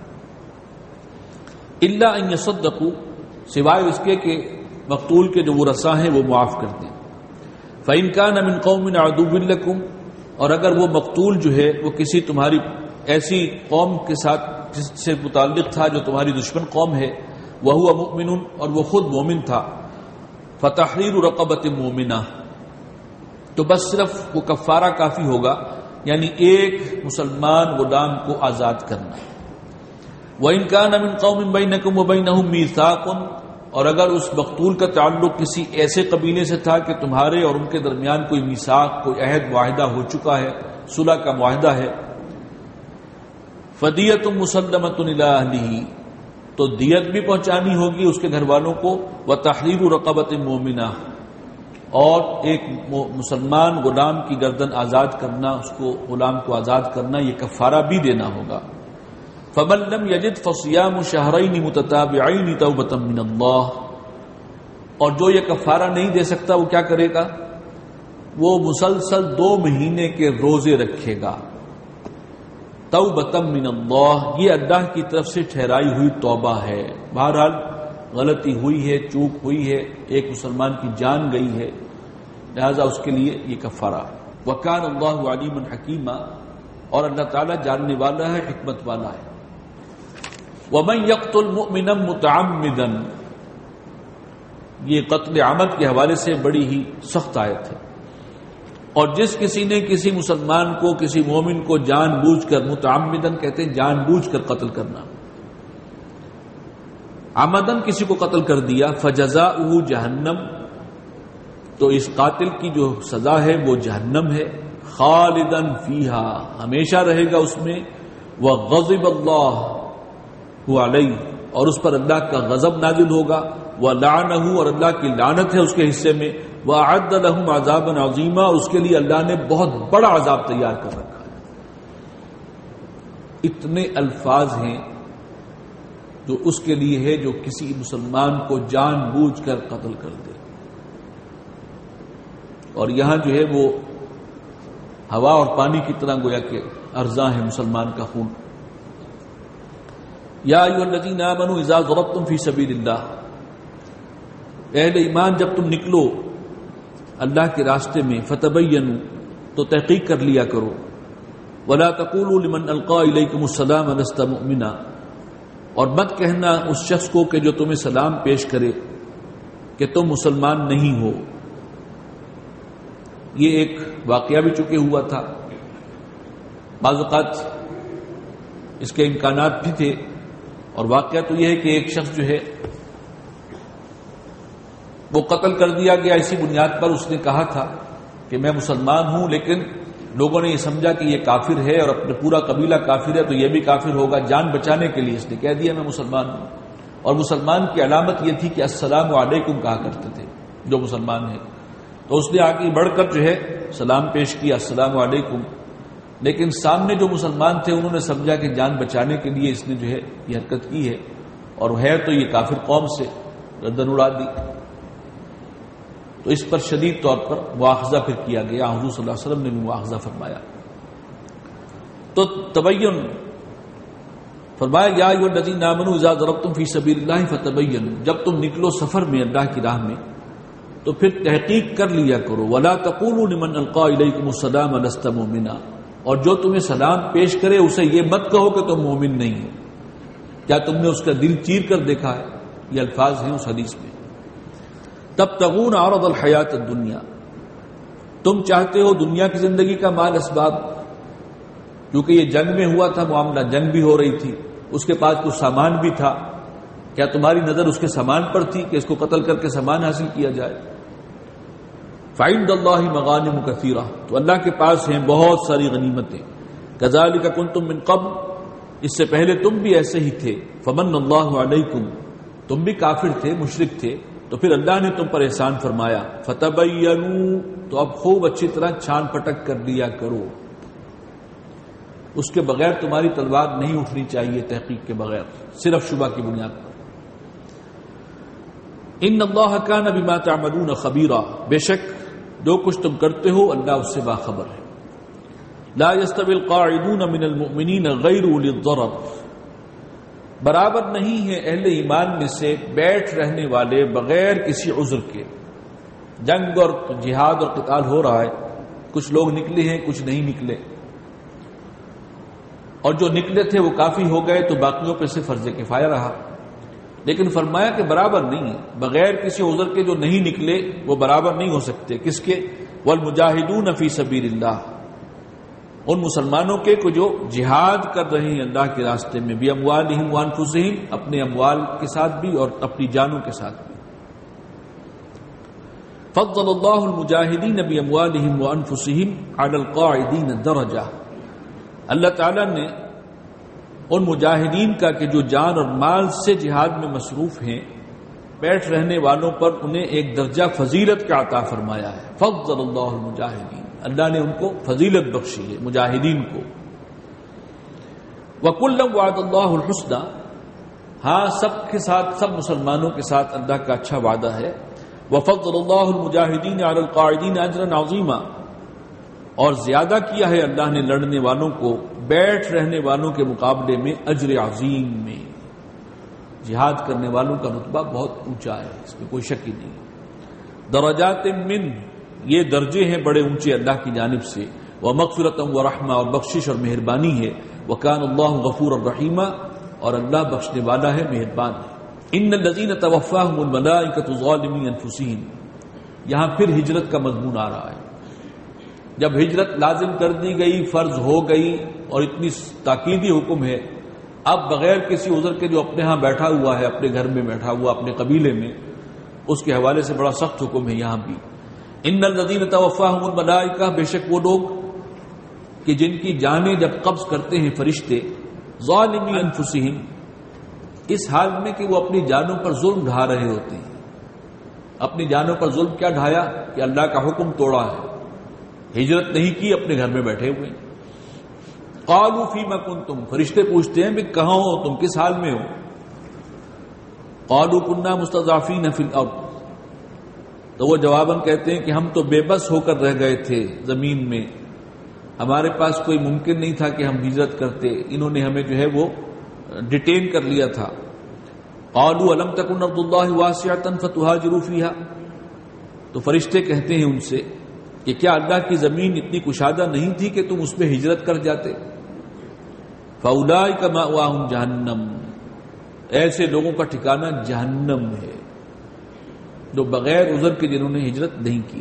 الا ان يصدقوا، سوائے اس کے کہ مقتول کے جو ورثاء ہیں وہ معاف کر دیں۔ فإن كان من قوم عدو لكم، اور اگر وہ مقتول جو ہے وہ کسی تمہاری ایسی قوم کے ساتھ جس سے متعلق تھا جو تمہاری دشمن قوم ہے، وهو مؤمن، اور وہ خود مومن تھا، فتحریر رقبۃ مؤمنہ، تو بس صرف وہ کفارہ کافی ہوگا، یعنی ایک مسلمان غلام کو آزاد کرنا۔ وَإِن كَانَ مِن قَوْمٍ بَيْنَكُمْ وَبَيْنَهُم مِّيثَاقٌ، اور اگر اس مقتول کا تعلق کسی ایسے قبیلے سے تھا کہ تمہارے اور ان کے درمیان کوئی میثاق، کوئی عہد معاہدہ ہو چکا ہے، صلح کا معاہدہ ہے، فَدِيَةٌ مُسَلَّمَةٌ إِلَىٰ أَهْلِهِ، تو دیت بھی پہنچانی ہوگی اس کے گھر والوں کو، وَتَحْرِيرُ رَقَبَةٍ مُؤْمِنَةٍ، اور ایک مسلمان غلام کی گردن آزاد کرنا، اس کو غلام کو آزاد کرنا، یہ کفارہ بھی دینا ہوگا۔ فَمَن لَّمْ يَجِدْ فَصِيَامُ شَهْرَيْنِ مُتَتَابِعَيْنِ تَوْبَةً مِّنَ اللَّهِ، اور جو یہ کفارہ نہیں دے سکتا وہ کیا کرے گا؟ وہ مسلسل 2 مہینے کے روزے رکھے گا، توبۃ من اللہ، یہ اللہ کی طرف سے ٹھہرائی ہوئی توبہ ہے۔ بہرحال غلطی ہوئی ہے، چوک ہوئی ہے، ایک مسلمان کی جان گئی ہے، لہذا اس کے لیے یہ کفارہ ہے۔ وَكَانَ اللَّهُ عَلِيمًا حَكِيمًا، اور اللہ تعالیٰ جاننے والا ہے، حکمت والا ہے۔ وَمَن يَقْتُلْ مُؤْمِنًا مُتَعَمِّدًا، یہ قتل عمد کے حوالے سے بڑی ہی سخت آیت ہے، اور جس کسی نے کسی مسلمان کو، کسی مومن کو جان بوجھ کر، متعمدن کہتے ہیں جان بوجھ کر قتل کرنا، عمدن کسی کو قتل کر دیا، فجزاؤہ جہنم، تو اس قاتل کی جو سزا ہے وہ جہنم ہے، خالدن فیہا، ہمیشہ رہے گا اس میں، وغضب اللہ علیہ، اور اس پر اللہ کا غضب نازل ہوگا، وَلَعْنَهُ اور اللہ کی لعنت ہے اس کے حصے میں، وَأَعَدَّ لَهُمْ عَذَابًا عَظِيمًا اس کے لیے اللہ نے بہت بڑا عذاب تیار کر رکھا ہے۔ اتنے الفاظ ہیں جو اس کے لیے ہے جو کسی مسلمان کو جان بوجھ کر قتل کر دے، اور یہاں جو ہے وہ ہوا اور پانی کی طرح گویا کہ ارزاں ہے مسلمان کا خون۔ یا ایھا الذین آمنوا اذا ضربتم فی سبیل اللہ، اہل ایمان جب تم نکلو اللہ کے راستے میں، فتبینوا تو تحقیق کر لیا کرو، ولا تقولوا لمن القى الیکم السلام لست مؤمنا اور مت کہنا اس شخص کو کہ جو تمہیں سلام پیش کرے کہ تم مسلمان نہیں ہو۔ یہ ایک واقعہ بھی چکے ہوا تھا، بعض اوقات اس کے امکانات بھی تھے، اور واقعہ تو یہ ہے کہ ایک شخص جو ہے وہ قتل کر دیا گیا اسی بنیاد پر اس نے کہا تھا کہ میں مسلمان ہوں، لیکن لوگوں نے یہ سمجھا کہ یہ کافر ہے اور اپنے پورا قبیلہ کافر ہے تو یہ بھی کافر ہوگا، جان بچانے کے لیے اس نے کہہ دیا میں مسلمان ہوں۔ اور مسلمان کی علامت یہ تھی کہ السلام علیکم کہا کرتے تھے جو مسلمان ہیں، تو اس نے آگے بڑھ کر جو ہے سلام پیش کیا السلام علیکم، لیکن سامنے جو مسلمان تھے انہوں نے سمجھا کہ جان بچانے کے لیے اس نے جو ہے یہ حرکت کی ہے، اور ہے تو یہ کافر قوم سے، گردن اڑا دی۔ تو اس پر شدید طور پر مواخذہ پھر کیا گیا، حضور صلی اللہ علیہ وسلم نے بھی مواخذہ فرمایا۔ تو تبین فرمایا یا ایھا الذین آمنوا اذا ضربتم فی سبیل اللہ فتبینوا، جب تم نکلو سفر میں اللہ کی راہ میں تو پھر تحقیق کر لیا کرو، ولا تقولوا لمن القى الیکم السلام لست مؤمنا اور جو تمہیں سلام پیش کرے اسے یہ مت کہو کہ تم مومن نہیں ہو، کیا تم نے اس کا دل چیر کر دیکھا ہے؟ یہ الفاظ ہیں اس حدیث میں۔ تبتغون عرض الحیات الدنیا، تم چاہتے ہو دنیا کی زندگی کا مال اسباب، کیونکہ یہ جنگ میں ہوا تھا معاملہ، جنگ بھی ہو رہی تھی، اس کے پاس کچھ سامان بھی تھا، کیا تمہاری نظر اس کے سامان پر تھی کہ اس کو قتل کر کے سامان حاصل کیا جائے؟ فعند اللہ مغانم کثیرہ، تو اللہ کے پاس ہیں بہت ساری غنیمتیں، کذالک کنتم من قبل، اس سے پہلے تم بھی ایسے ہی تھے، فمن اللہ علیکم، تم بھی کافر تھے مشرک تھے تو پھر اللہ نے تم پر احسان فرمایا، فتبینوا، تو اب خوب اچھی طرح چھان پٹک کر لیا کرو، اس کے بغیر تمہاری تلوار نہیں اٹھنی چاہیے، تحقیق کے بغیر، صرف شبہ کی بنیاد پر۔ ان اللہ کان بما تعملون خبیرا، بے شک جو کچھ تم کرتے ہو اللہ اس سے باخبر ہے۔ لا یستوی القاعدون من المؤمنین غیر اولی الضرر، برابر نہیں ہے اہل ایمان میں سے بیٹھ رہنے والے بغیر کسی عذر کے۔ جنگ اور جہاد اور قتال ہو رہا ہے، کچھ لوگ نکلے ہیں کچھ نہیں نکلے، اور جو نکلے تھے وہ کافی ہو گئے تو باقیوں پہ سے فرض کفایہ رہا، لیکن فرمایا کہ برابر نہیں ہے، بغیر کسی عذر کے جو نہیں نکلے وہ برابر نہیں ہو سکتے۔ کس کے؟ والمجاہدون فی سبیل اللہ، ان مسلمانوں کے کو جو جہاد کر رہے ہیں اللہ کے راستے میں، باموالہم وانفسہم، اپنے اموال کے ساتھ بھی اور اپنی جانوں کے ساتھ بھی۔ فضل اللہ المجاہدین باموالہم وانفسہم علی القاعدین درجہ، اللہ تعالیٰ نے ان مجاہدین کا کہ جو جان اور مال سے جہاد میں مصروف ہیں، بیٹھ رہنے والوں پر انہیں ایک درجہ فضیلت کا عطا فرمایا ہے۔ فضل اللہ المجاہدین، اللہ نے ان کو فضیلت بخشی ہے مجاہدین کو۔ وَكُلًّا وَعَدَ اللَّهُ الْحُسْنَى، ہاں سب کے ساتھ، سب مسلمانوں کے ساتھ اللہ کا اچھا وعدہ ہے۔ وَفَضَّلَ اللَّهُ الْمُجَاهِدِينَ عَلَى الْقَاعِدِينَ أَجْرًا عَظِيمًا، اور زیادہ کیا ہے اللہ نے لڑنے والوں کو بیٹھ رہنے والوں کے مقابلے میں اجر عظیم میں۔ جہاد کرنے والوں کا رتبہ بہت اونچا ہے، اس میں کوئی شک ہی نہیں۔ درجات من، یہ درجے ہیں بڑے اونچے اللہ کی جانب سے، ومغفرۃ ورحمہ، اور بخشش اور مہربانی ہے، وکان اللہ غفورا رحیما، اور اللہ بخشنے والا ہے مہربان ہے۔ ان الذین توفاہم الملائکۃ ظالمی انفسہم، یہاں پھر ہجرت کا مضمون آ رہا ہے۔ جب ہجرت لازم کر دی گئی، فرض ہو گئی اور اتنی تاکیدی حکم ہے، اب بغیر کسی عذر کے جو اپنے ہاں بیٹھا ہوا ہے، اپنے گھر میں بیٹھا ہوا، اپنے قبیلے میں، اس کے حوالے سے بڑا سخت حکم ہے یہاں بھی۔ ان الذین توفاہم الملائکہ، بے شک وہ لوگ کہ جن کی جانیں جب قبض کرتے ہیں فرشتے، ظالمی انفسہم، اس حال میں کہ وہ اپنی جانوں پر ظلم ڈھا رہے ہوتے ہیں. اپنی جانوں پر ظلم کیا ڈھایا کہ اللہ کا حکم توڑا ہے, ہجرت نہیں کی, اپنے گھر میں بیٹھے ہوئے. قالوا فیما کنتم, فرشتے پوچھتے ہیں کہ کہاں ہو تم, کس حال میں ہو؟ قالوا كنا مستضعفین فی الارض, تو وہ جواباً کہتے ہیں کہ ہم تو بے بس ہو کر رہ گئے تھے زمین میں, ہمارے پاس کوئی ممکن نہیں تھا کہ ہم ہجرت کرتے, انہوں نے ہمیں جو ہے وہ ڈیٹین کر لیا تھا. قالوا الم تکن ارض اللہ واسعۃ فتہاجروا فیہا, تو فرشتے کہتے ہیں ان سے کہ کیا اللہ کی زمین اتنی کشادہ نہیں تھی کہ تم اس پہ ہجرت کر جاتے؟ فاولئک مأواہم جہنم, ایسے لوگوں کا ٹھکانہ جہنم ہے جو بغیر عذر کے جنہوں نے ہجرت نہیں کی.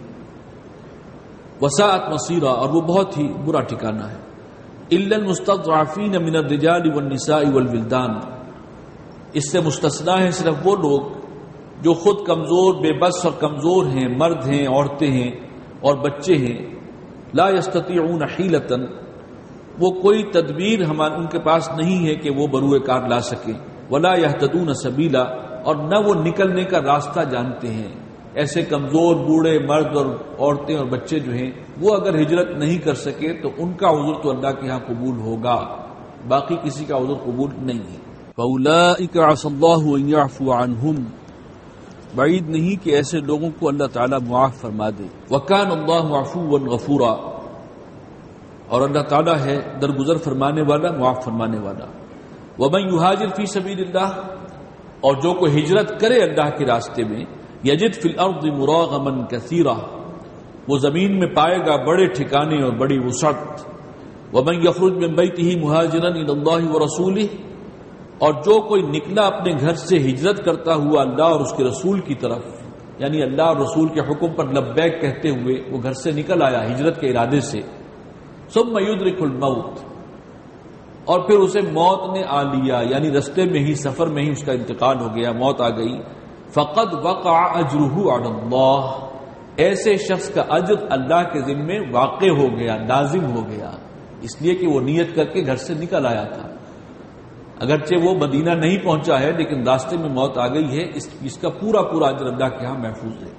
وساءت مصیرا, اور وہ بہت ہی برا ٹھکانہ ہے. الا المستضعفین من الرجال والنساء والولدان, اس سے مستثنا ہیں صرف وہ لوگ جو خود کمزور, بے بس اور کمزور ہیں, مرد ہیں, عورتیں ہیں اور بچے ہیں. لا یستطیعون حیلۃ, وہ کوئی تدبیر ان کے پاس نہیں ہے کہ وہ بروئے کار لا سکیں. ولا یہتدون سبیلا, اور نہ وہ نکلنے کا راستہ جانتے ہیں. ایسے کمزور بوڑھے مرد اور عورتیں اور بچے جو ہیں وہ اگر ہجرت نہیں کر سکے تو ان کا عذر تو اللہ کے ہاں قبول ہوگا, باقی کسی کا عذر قبول نہیں ہے. فَأُولَئِكَ عَسَى اللَّهُ أَن يَعْفُوَ عَنْهُمْ, بعید نہیں کہ ایسے لوگوں کو اللہ تعالیٰ معاف فرما دے. وَكَانَ اللَّهُ عَفُوًّا غَفُورًا, اور اللہ تعالیٰ ہے درگزر فرمانے والا, معاف فرمانے والا. وَمَن يُهَاجِرْ فِي سَبِيلِ اللَّهِ, اور جو کوئی ہجرت کرے اللہ کے راستے میں, یجد فی الارض مراغما کثیرا, وہ زمین میں پائے گا بڑے ٹھکانے اور بڑی وسعت. ومن یخرج من بیتہ مہاجرا الی اللہ ورسولہ, اور جو کوئی نکلا اپنے گھر سے ہجرت کرتا ہوا اللہ اور اس کے رسول کی طرف, یعنی اللہ اور رسول کے حکم پر لبیک کہتے ہوئے وہ گھر سے نکل آیا ہجرت کے ارادے سے. ثم یدرک الموت, اور پھر اسے موت نے آ لیا, یعنی رستے میں ہی, سفر میں ہی اس کا انتقال ہو گیا, موت آ گئی. فقد وقع اجرہ علی اللہ, ایسے شخص کا اجر اللہ کے ذمے واقع ہو گیا, لازم ہو گیا, اس لیے کہ وہ نیت کر کے گھر سے نکل آیا تھا. اگرچہ وہ مدینہ نہیں پہنچا ہے لیکن راستے میں موت آ گئی ہے, اس کا پورا پورا اجر اللہ کے ہاں محفوظ ہے.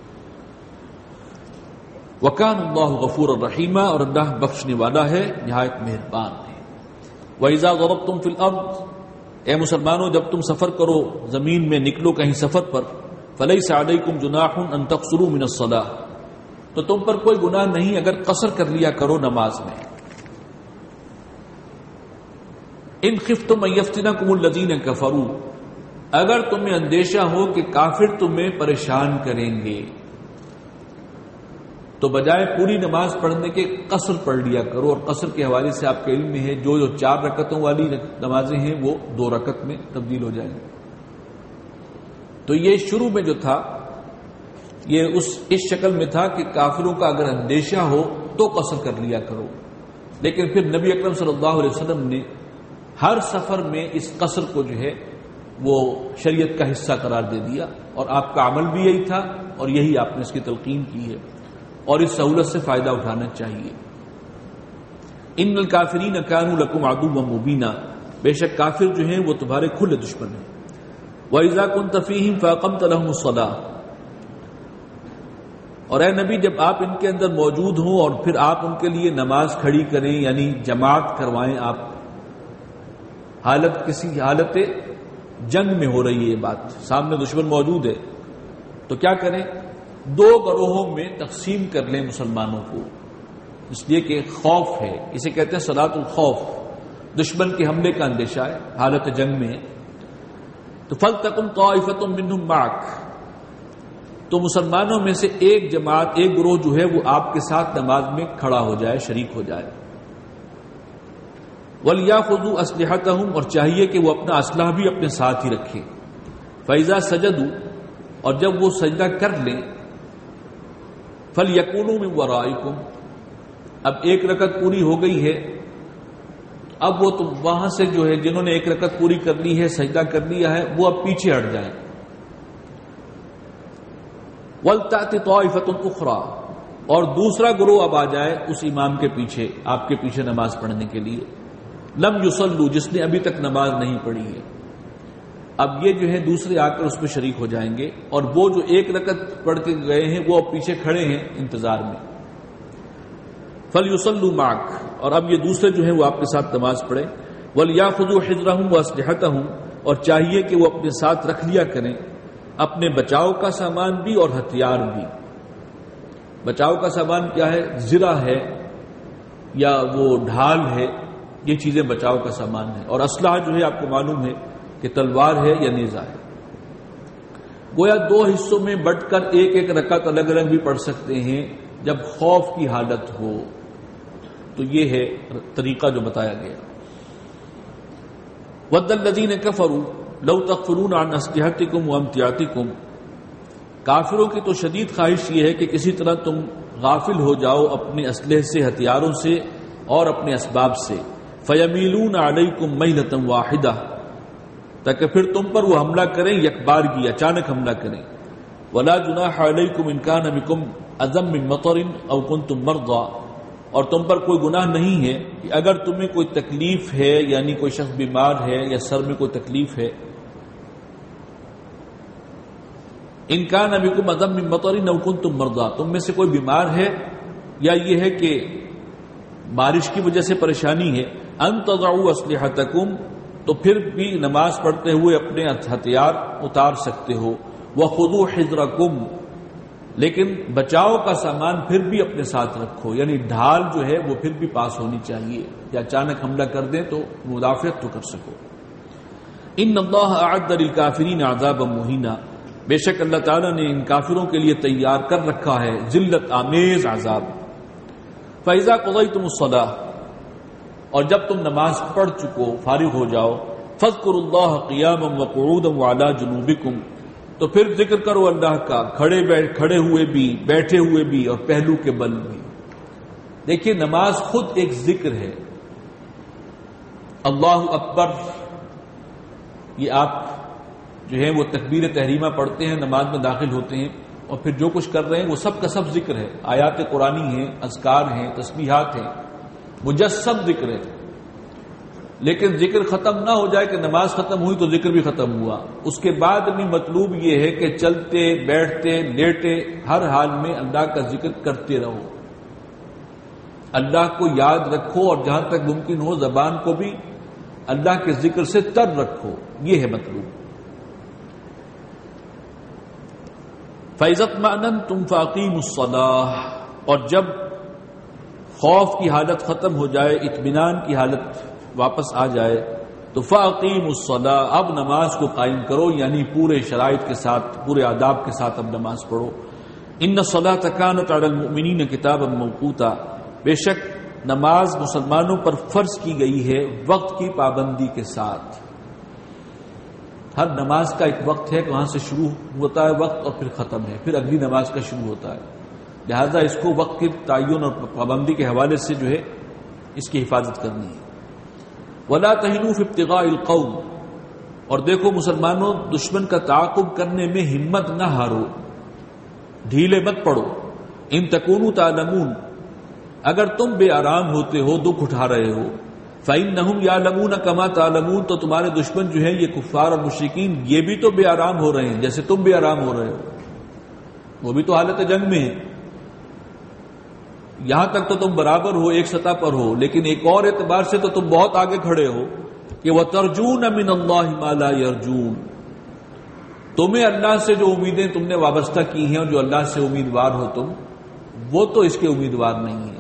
وکان اللہ غفور الرحیم, اور اللہ بخشنے والا ہے, نہایت مہربان ہے. وَإِذَا ضَرَبْتُمْ فِي الْأَرْضِ, اے مسلمانوں جب تم سفر کرو, زمین میں نکلو کہیں سفر پر, فَلَيْسَ عَلَيْكُمْ جُنَاحٌ أَن تَقْصُرُوا مِنَ الصَّلَاةِ, تو تم پر کوئی گناہ نہیں اگر قصر کر لیا کرو نماز میں. ان خفتم ان یفتنکم الذین کفروا, اگر تمہیں اندیشہ ہو کہ کافر تمہیں پریشان کریں گے تو بجائے پوری نماز پڑھنے کے قصر پڑھ لیا کرو. اور قصر کے حوالے سے آپ کے علم میں ہے جو 4 رکعتوں والی نمازیں ہیں وہ 2 رکعت میں تبدیل ہو جائیں گے. تو یہ شروع میں جو تھا یہ اس شکل میں تھا کہ کافروں کا اگر اندیشہ ہو تو قصر کر لیا کرو, لیکن پھر نبی اکرم صلی اللہ علیہ وسلم نے ہر سفر میں اس قصر کو جو ہے وہ شریعت کا حصہ قرار دے دیا, اور آپ کا عمل بھی یہی تھا اور یہی آپ نے اس کی تلقین کی ہے, اور اس سہولت سے فائدہ اٹھانا چاہیے. ان الکافرین کانوا لکم عدوا مبینا, بے شک کافر جو ہیں وہ تمہارے کھلے دشمن ہیں. وَإِذَا كُنْتَ فِيهِمْ فَأَقَمْتَ لَهُمُ الصَّلَاةَ, اور اے نبی جب آپ ان کے اندر موجود ہوں اور پھر آپ ان کے لیے نماز کھڑی کریں, یعنی جماعت کروائیں آپ, کسی حالت جنگ میں ہو رہی ہے یہ بات, سامنے دشمن موجود ہے, تو کیا کریں, 2 گروہوں میں تقسیم کر لیں مسلمانوں کو, اس لیے کہ خوف ہے, اسے کہتے ہیں صلاۃ الخوف, دشمن کے حملے کا اندیشہ ہے, حالت جنگ میں ہے. تو فَلْتَكُنْ طَائِفَةٌ مِّنْهُمْ مَعَكَ, تو مسلمانوں میں سے ایک جماعت, ایک گروہ جو ہے وہ آپ کے ساتھ نماز میں کھڑا ہو جائے, شریک ہو جائے. وَلْيَأْخُذُوا أَسْلِحَتَهُمْ, اور چاہیے کہ وہ اپنا اسلحہ بھی اپنے ساتھ ہی رکھیں. فَإِذَا سَجَدُوا, اور جب وہ سجدہ کر لیں, فَلْيَكُونُوا مِنْ وَرَائِكُمْ, اب 1 رکعت پوری ہو گئی ہے, اب وہ تو وہاں سے جو ہے جنہوں نے 1 رکعت پوری کر لی ہے, سجدہ کر لیا ہے, وہ اب پیچھے ہٹ جائیں. وَلْتَأْتِ طَائِفَةٌ أُخْرَى, اور دوسرا گروہ اب آ جائے اس امام کے پیچھے, آپ کے پیچھے نماز پڑھنے کے لیے. لم یصلوا, جس نے ابھی تک نماز نہیں پڑھی ہے. اب یہ جو ہے دوسرے آ کر اس میں شریک ہو جائیں گے، اور وہ جو ایک رکعت پڑھ کے گئے ہیں وہ اب پیچھے کھڑے ہیں انتظار میں. فَلْيُصَلُّوا مَعَكَ، اور اب یہ دوسرے جو ہیں وہ آپ کے ساتھ نماز پڑھیں. وَلْيَأْخُذُوا حِذْرَهُمْ وَأَسْلِحَتَهُمْ، اور چاہیے کہ وہ اپنے ساتھ رکھ لیا کریں اپنے بچاؤ کا سامان بھی اور ہتھیار بھی. بچاؤ کا سامان کیا ہے؟ زرہ ہے یا وہ ڈھال ہے، یہ چیزیں بچاؤ کا سامان ہے. اور اسلحہ جو ہے آپ کو معلوم ہے کہ تلوار ہے یا نیزہ ہے. گویا دو حصوں میں بٹ کر ایک ایک رکعت الگ الگ بھی پڑھ سکتے ہیں جب خوف کی حالت ہو. تو یہ ہے طریقہ جو بتایا گیا. وَدَّ الَّذِينَ كَفَرُوا لَوْ تَغْفُلُونَ عَنْ أَسْلِحَتِكُمْ وَأَمْتِعَتِكُمْ، کافروں کی تو شدید خواہش یہ ہے کہ کسی طرح تم غافل ہو جاؤ اپنے اسلحے سے، ہتھیاروں سے اور اپنے اسباب سے. فَيَمِيلُونَ عَلَيْكُمْ مَيْلَةً وَاحِدَةً، تاکہ پھر تم پر وہ حملہ کریں یک بارگی، اچانک حملہ کریں. وَلَا جُنَاحَ عَلَيْكُمْ إِنْ كَانَ بِكُمْ أَذًى مِّن مَطَرٍ أَوْ كُنتُم مَّرْضَىٰ، اور تم پر کوئی گناہ نہیں ہے کہ اگر تمہیں کوئی تکلیف ہے، یعنی کوئی شخص بیمار ہے یا سر میں کوئی تکلیف ہے. ان کان بکم اذى من مطر او کنتم مرضى، تم میں سے کوئی بیمار ہے یا یہ ہے کہ بارش کی وجہ سے پریشانی ہے. ان تضعوا اسلحتکم، تو پھر بھی نماز پڑھتے ہوئے اپنے ہتھیار اتار سکتے ہو. وخذوا حذرکم، لیکن بچاؤ کا سامان پھر بھی اپنے ساتھ رکھو، یعنی ڈھال جو ہے وہ پھر بھی پاس ہونی چاہیے کہ اچانک حملہ کر دیں تو مدافعت تو کر سکو. ان اللہ اعد للکافرین عذابا مہینا، بے شک اللہ تعالیٰ نے ان کافروں کے لیے تیار کر رکھا ہے ذلت آمیز عذاب. فَإِذَا قَضَيْتُمُ الصَّلَاةَ، اور جب تم نماز پڑھ چکو فارغ ہو جاؤ. فَاذْكُرُوا اللَّهَ قِيَامًا وَقُعُودًا وَعَلَى جُنُوبِكُمْ، تو پھر ذکر کرو اللہ کا کھڑے ہوئے بھی، بیٹھے ہوئے بھی اور پہلو کے بل بھی. دیکھیے نماز خود ایک ذکر ہے. اللہ اکبر، یہ آپ جو ہے وہ تکبیر تحریمہ پڑھتے ہیں، نماز میں داخل ہوتے ہیں، اور پھر جو کچھ کر رہے ہیں وہ سب کا سب ذکر ہے. آیات قرآنی ہیں، اذکار ہیں، تسبیحات ہیں، مجسم ذکر ہے. لیکن ذکر ختم نہ ہو جائے کہ نماز ختم ہوئی تو ذکر بھی ختم ہوا. اس کے بعد بھی مطلوب یہ ہے کہ چلتے بیٹھتے لیٹے ہر حال میں اللہ کا ذکر کرتے رہو، اللہ کو یاد رکھو، اور جہاں تک ممکن ہو زبان کو بھی اللہ کے ذکر سے تر رکھو. یہ ہے مطلوب. فَإِذَا اطْمَأْنَنْتُمْ فَأَقِيمُوا الصَّلَاةَ، اور جب خوف کی حالت ختم ہو جائے، اطمینان کی حالت واپس آ جائے، تو فَأَقِيمُوا الصَّلَاةَ، اب نماز کو قائم کرو، یعنی پورے شرائط کے ساتھ، پورے آداب کے ساتھ اب نماز پڑھو. إِنَّ الصَّلَاةَ كَانَتْ عَلَى الْمُؤْمِنِينَ كِتَابًا مَوْقُوتًا، بے شک نماز مسلمانوں پر فرض کی گئی ہے وقت کی پابندی کے ساتھ. ہر نماز کا ایک وقت ہے کہ وہاں سے شروع ہوتا ہے وقت اور پھر ختم ہے، پھر اگلی نماز کا شروع ہوتا ہے. لہذا اس کو وقت کی تعین اور پابندی کے حوالے سے جو ہے اس کی حفاظت کرنی ہے. وَلَا تَهِنُوا فِي ابْتِغَاءِ الْقَوْمِ، اور دیکھو مسلمانوں دشمن کا تعاقب کرنے میں ہمت نہ ہارو، ڈھیلے مت پڑو. إِن تَكُونُوا تَعْلَمُونَ، اگر تم بے آرام ہوتے ہو، دکھ اٹھا رہے ہو. فَإِنَّهُمْ يَعْلَمُونَ كَمَا تَعْلَمُونَ، تو تمہارے دشمن جو ہیں یہ کفار اور مشرکین یہ بھی تو بے آرام ہو رہے ہیں جیسے تم بے آرام ہو رہے ہو، وہ بھی تو حالت جنگ میں ہیں. یہاں تک تو تم برابر ہو، ایک سطح پر ہو، لیکن ایک اور اعتبار سے تو تم بہت آگے کھڑے ہو کہ وَتَرْجُونَ مِنَ اللَّهِ مَا لَا يَرْجُونَ، تمہیں اللہ سے جو امیدیں تم نے وابستہ کی ہیں اور جو اللہ سے امیدوار ہو تم، وہ تو اس کے امیدوار نہیں ہیں.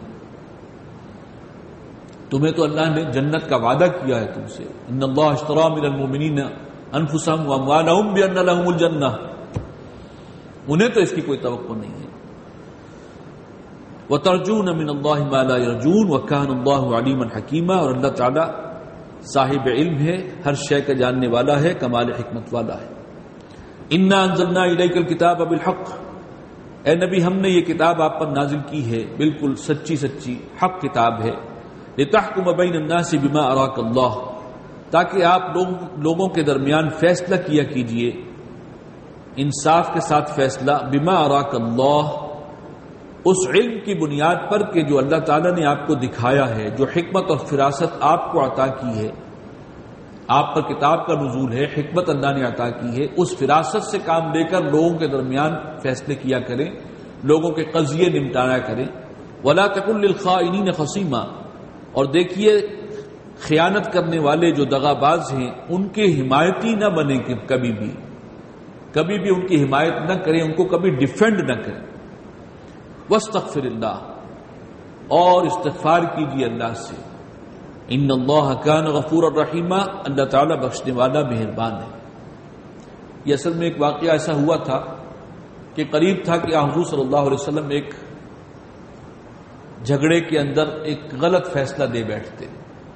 تمہیں تو اللہ نے جنت کا وعدہ کیا ہے تم سے. ان اللہ اشترى من المؤمنین انفسهم واموالهم بان لهم الجنہ، انہیں تو اس کی کوئی توقع نہیں ہے. وترجون من اللہ ما لا يرجون وكان اللہ علیما حکیما، اور اللہ تعالی صاحب علم ہے، ہر شے کا جاننے والا ہے، کمال حکمت والا ہے. انا انزلنا الیک الکتاب بالحق، اے نبی ہم نے یہ کتاب آپ پر نازل کی ہے بالکل سچی سچی حق کتاب ہے. لتحکم بین الناس بما اراک اللہ، تاکہ آپ لوگوں کے درمیان فیصلہ کیا کیجئے انصاف کے ساتھ فیصلہ. بما اراک اللہ، اس علم کی بنیاد پر کہ جو اللہ تعالیٰ نے آپ کو دکھایا ہے، جو حکمت اور فراست آپ کو عطا کی ہے. آپ پر کتاب کا نزول ہے، حکمت اللہ نے عطا کی ہے، اس فراست سے کام لے کر لوگوں کے درمیان فیصلے کیا کریں، لوگوں کے قضیے نمٹایا کریں۔ وَلَا تَكُن لِّلْخَائِنِينَ خَصِيمًا، اور دیکھیے خیانت کرنے والے جو دغا باز ہیں ان کے حمایتی نہ بنے، کہ کبھی بھی ان کی حمایت نہ کریں، ان کو کبھی ڈیفینڈ نہ کریں۔ وَاسْتَغْفِرِ اللَّهَ، اور استغفار کیجیے اللہ سے۔ ان اللہ کان غفور الرحیم، اللہ تعالیٰ بخشنے والا مہربان ہے۔ یہ اصل میں ایک واقعہ ایسا ہوا تھا کہ قریب تھا کہ حضور صلی اللہ علیہ وسلم ایک جھگڑے کے اندر ایک غلط فیصلہ دے بیٹھتے۔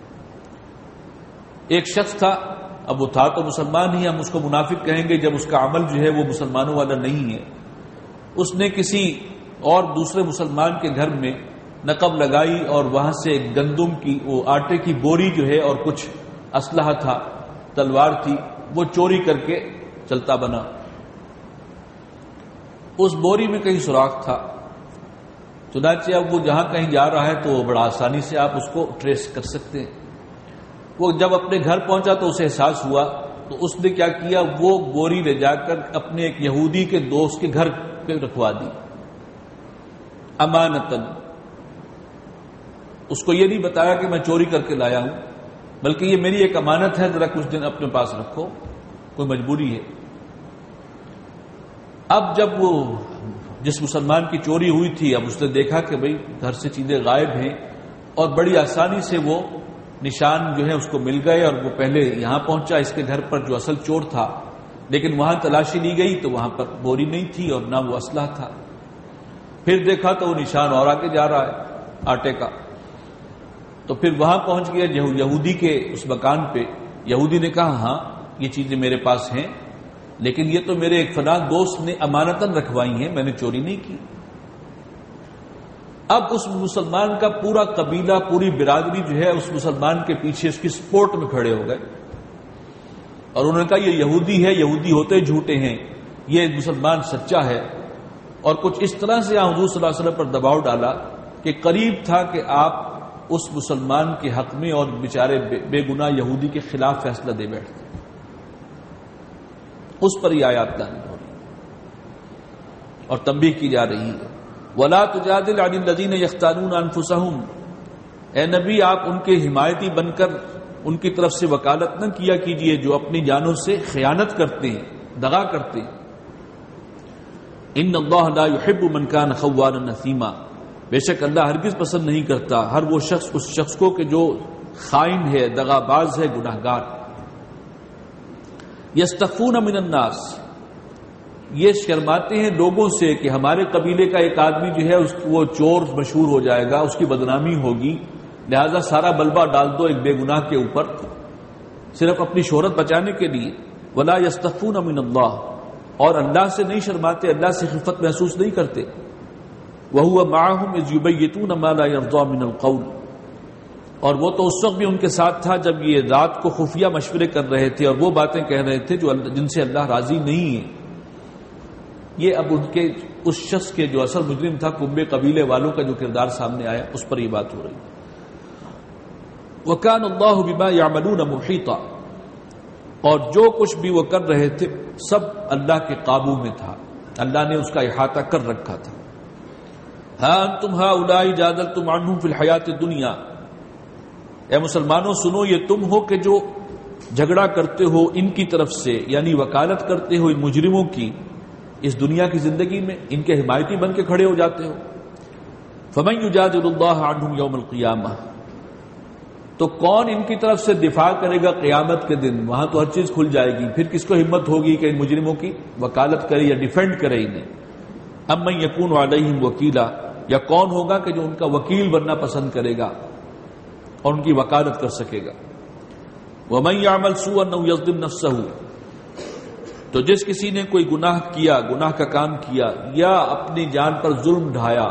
ایک شخص تھا، اب وہ تھا تو مسلمان ہی، ہم اس کو منافق کہیں گے جب اس کا عمل جو ہے وہ مسلمانوں والا نہیں ہے۔ اس نے کسی اور دوسرے مسلمان کے گھر میں نقب لگائی اور وہاں سے ایک گندم کی، وہ آٹے کی بوری جو ہے اور کچھ اسلحہ تھا، تلوار تھی، وہ چوری کر کے چلتا بنا۔ اس بوری میں کہیں سوراخ تھا، چنانچہ اب وہ جہاں کہیں جا رہا ہے تو بڑا آسانی سے آپ اس کو ٹریس کر سکتے ہیں۔ وہ جب اپنے گھر پہنچا تو اسے احساس ہوا، تو اس نے کیا کیا، وہ بوری لے جا کر اپنے ایک یہودی کے دوست کے گھر پہ رکھوا دی امانتاً۔ اس کو یہ نہیں بتایا کہ میں چوری کر کے لایا ہوں، بلکہ یہ میری ایک امانت ہے، ذرا کچھ دن اپنے پاس رکھو، کوئی مجبوری ہے۔ اب جب وہ جس مسلمان کی چوری ہوئی تھی، اب اس نے دیکھا کہ بھئی گھر سے چیزیں غائب ہیں، اور بڑی آسانی سے وہ نشان جو ہے اس کو مل گئے، اور وہ پہلے یہاں پہنچا اس کے گھر پر جو اصل چور تھا، لیکن وہاں تلاشی لی گئی تو وہاں پر بوری نہیں تھی اور نہ وہ اسلحہ تھا۔ پھر دیکھا تو وہ نشان اور آگے جا رہا ہے آٹے کا، تو پھر وہاں پہنچ گیا یہودی کے اس مکان پہ۔ یہودی نے کہا ہاں یہ چیزیں میرے پاس ہیں، لیکن یہ تو میرے ایک فلاں دوست نے امانتاً رکھوائی ہیں، میں نے چوری نہیں کی۔ اب اس مسلمان کا پورا قبیلہ، پوری برادری جو ہے اس مسلمان کے پیچھے اس کی سپورٹ میں کھڑے ہو گئے، اور انہوں نے کہا یہ یہودی ہے، یہودی ہوتے جھوٹے ہیں، یہ مسلمان سچا ہے۔ اور کچھ اس طرح سے حضور صلی اللہ علیہ وسلم پر دباؤ ڈالا کہ قریب تھا کہ آپ اس مسلمان کے حق میں اور بیچارے بے گناہ یہودی کے خلاف فیصلہ دے بیٹھتے۔ اس پر یہ آیات نازل ہو رہی اور تنبیہ کی جا رہی ہے، وَلَا تُجَادِلْ عَنِ الَّذِينَ يَخْتَانُونَ أَنفُسَهُمْ، اے نبی آپ ان کے حمایتی بن کر ان کی طرف سے وکالت نہ کیا کیجئے جو اپنی جانوں سے خیانت کرتے ہیں، دغا کرتے ہیں۔ ان اللہ لا يحب من كان خوانا نثیما، بے شک اللہ ہرگز پسند نہیں کرتا ہر وہ شخص اس شخص کو کہ جو خائن ہے، دغا باز ہے، گناہگار۔ یستخفون من الناس، یہ شرماتے ہیں لوگوں سے کہ ہمارے قبیلے کا ایک آدمی جو ہے وہ چور مشہور ہو جائے گا، اس کی بدنامی ہوگی، لہذا سارا بلبہ ڈال دو ایک بے گناہ کے اوپر صرف اپنی شہرت بچانے کے لیے۔ ولا یستخفون من اللہ، اور اللہ سے نہیں شرماتے، اللہ سے خفت محسوس نہیں کرتے۔ وَهُوَ مَعَهُمْ إِذْ يُبَيِّتُونَ مَا لَا يَرْضَىٰ مِنَ الْقَوْلِ، اور وہ تو اس وقت بھی ان کے ساتھ تھا جب یہ رات کو خفیہ مشورے کر رہے تھے اور وہ باتیں کہہ رہے تھے جن سے اللہ راضی نہیں ہے۔ یہ اب ان کے اس شخص کے جو اصل مجرم تھا، کنبے قبیلے والوں کا جو کردار سامنے آیا، اس پر یہ بات ہو رہی۔ وَكَانَ اللَّهُ بِمَا يَعْمَلُونَ مُحِيطًا، اور جو کچھ بھی وہ کر رہے تھے سب اللہ کے قابو میں تھا، اللہ نے اس کا احاطہ کر رکھا تھا۔ ہاں انتم ہؤلاء جادلتم عنہم فی الحیات الدنیا، اے مسلمانوں سنو یہ تم ہو کہ جو جھگڑا کرتے ہو ان کی طرف سے، یعنی وکالت کرتے ہو ان مجرموں کی اس دنیا کی زندگی میں، ان کے حمایتی بن کے کھڑے ہو جاتے ہو۔ فمن یجادل اللہ عنہم یوم القیامہ، تو کون ان کی طرف سے دفاع کرے گا قیامت کے دن؟ وہاں تو ہر چیز کھل جائے گی، پھر کس کو ہمت ہوگی کہ ان مجرموں کی وکالت کرے یا ڈیفینڈ کرے انہیں؟ امن یکون علیہم وکیلا، یا کون ہوگا کہ جو ان کا وکیل بننا پسند کرے گا اور ان کی وکالت کر سکے گا؟ ومن یعمل سوءا او یظلم نفسہ، تو جس کسی نے کوئی گناہ کیا، گناہ کا کام کیا یا اپنی جان پر ظلم ڈھایا،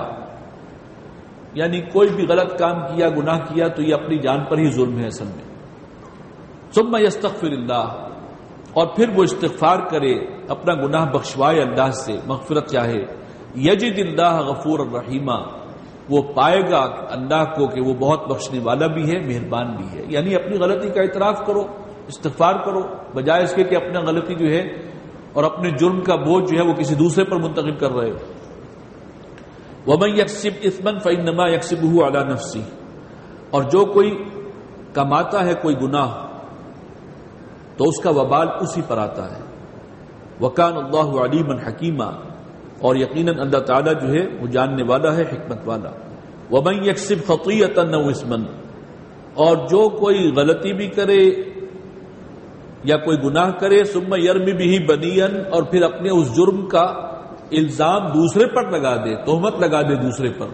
یعنی کوئی بھی غلط کام کیا، گناہ کیا، تو یہ اپنی جان پر ہی ظلم ہے اصل میں۔ ثم یستغفر اللہ، اور پھر وہ استغفار کرے، اپنا گناہ بخشوائے اللہ سے، مغفرت چاہے، یجد اللہ غفور الرحیم، وہ پائے گا اللہ کو کہ وہ بہت بخشنے والا بھی ہے، مہربان بھی ہے۔ یعنی اپنی غلطی کا اعتراف کرو، استغفار کرو، بجائے اس کے کہ اپنا غلطی جو ہے اور اپنے جرم کا بوجھ جو ہے وہ کسی دوسرے پر منتقل کر رہے ہو۔ وَمَن يَكْسِبْ إِثْمًا فَإِنَّمَا يَكْسِبُهُ عَلَى نَفْسِهِ، اور جو کوئی کماتا ہے کوئی گناہ تو اس کا وبال اسی پر آتا ہے۔ وَكَانَ اللَّهُ عَلِيمًا حَكِيمًا، اور یقیناً اللہ تعالیٰ جو ہے وہ جاننے والا ہے، حکمت والا۔ وَمَن يَكْسِبْ خَطِيئَةً أَوْ إِثْمًا، اور جو کوئی غلطی بھی کرے یا کوئی گناہ کرے، ثم يرمی به بنيا، اور پھر اپنے اس جرم کا الزام دوسرے پر لگا دے، تہمت لگا دے دوسرے پر،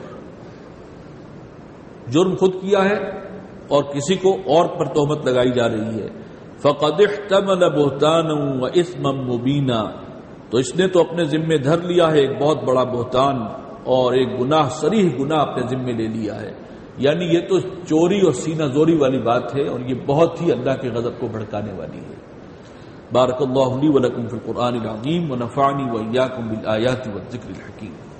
جرم خود کیا ہے اور کسی کو اور پر تہمت لگائی جا رہی ہے، فقد احتمل بہتانا واثما مبینا، تو اس نے تو اپنے ذمے دھر لیا ہے ایک بہت بڑا بہتان اور ایک گناہ، صریح گناہ اپنے ذمے لے لیا ہے۔ یعنی یہ تو چوری اور سینہ زوری والی بات ہے، اور یہ بہت ہی اللہ کے غضب کو بھڑکانے والی ہے۔ بارک اللہ لی ولکم فی القرآن العظیم ونفعنی وإیاکم بالآیات والذکر الحکیم۔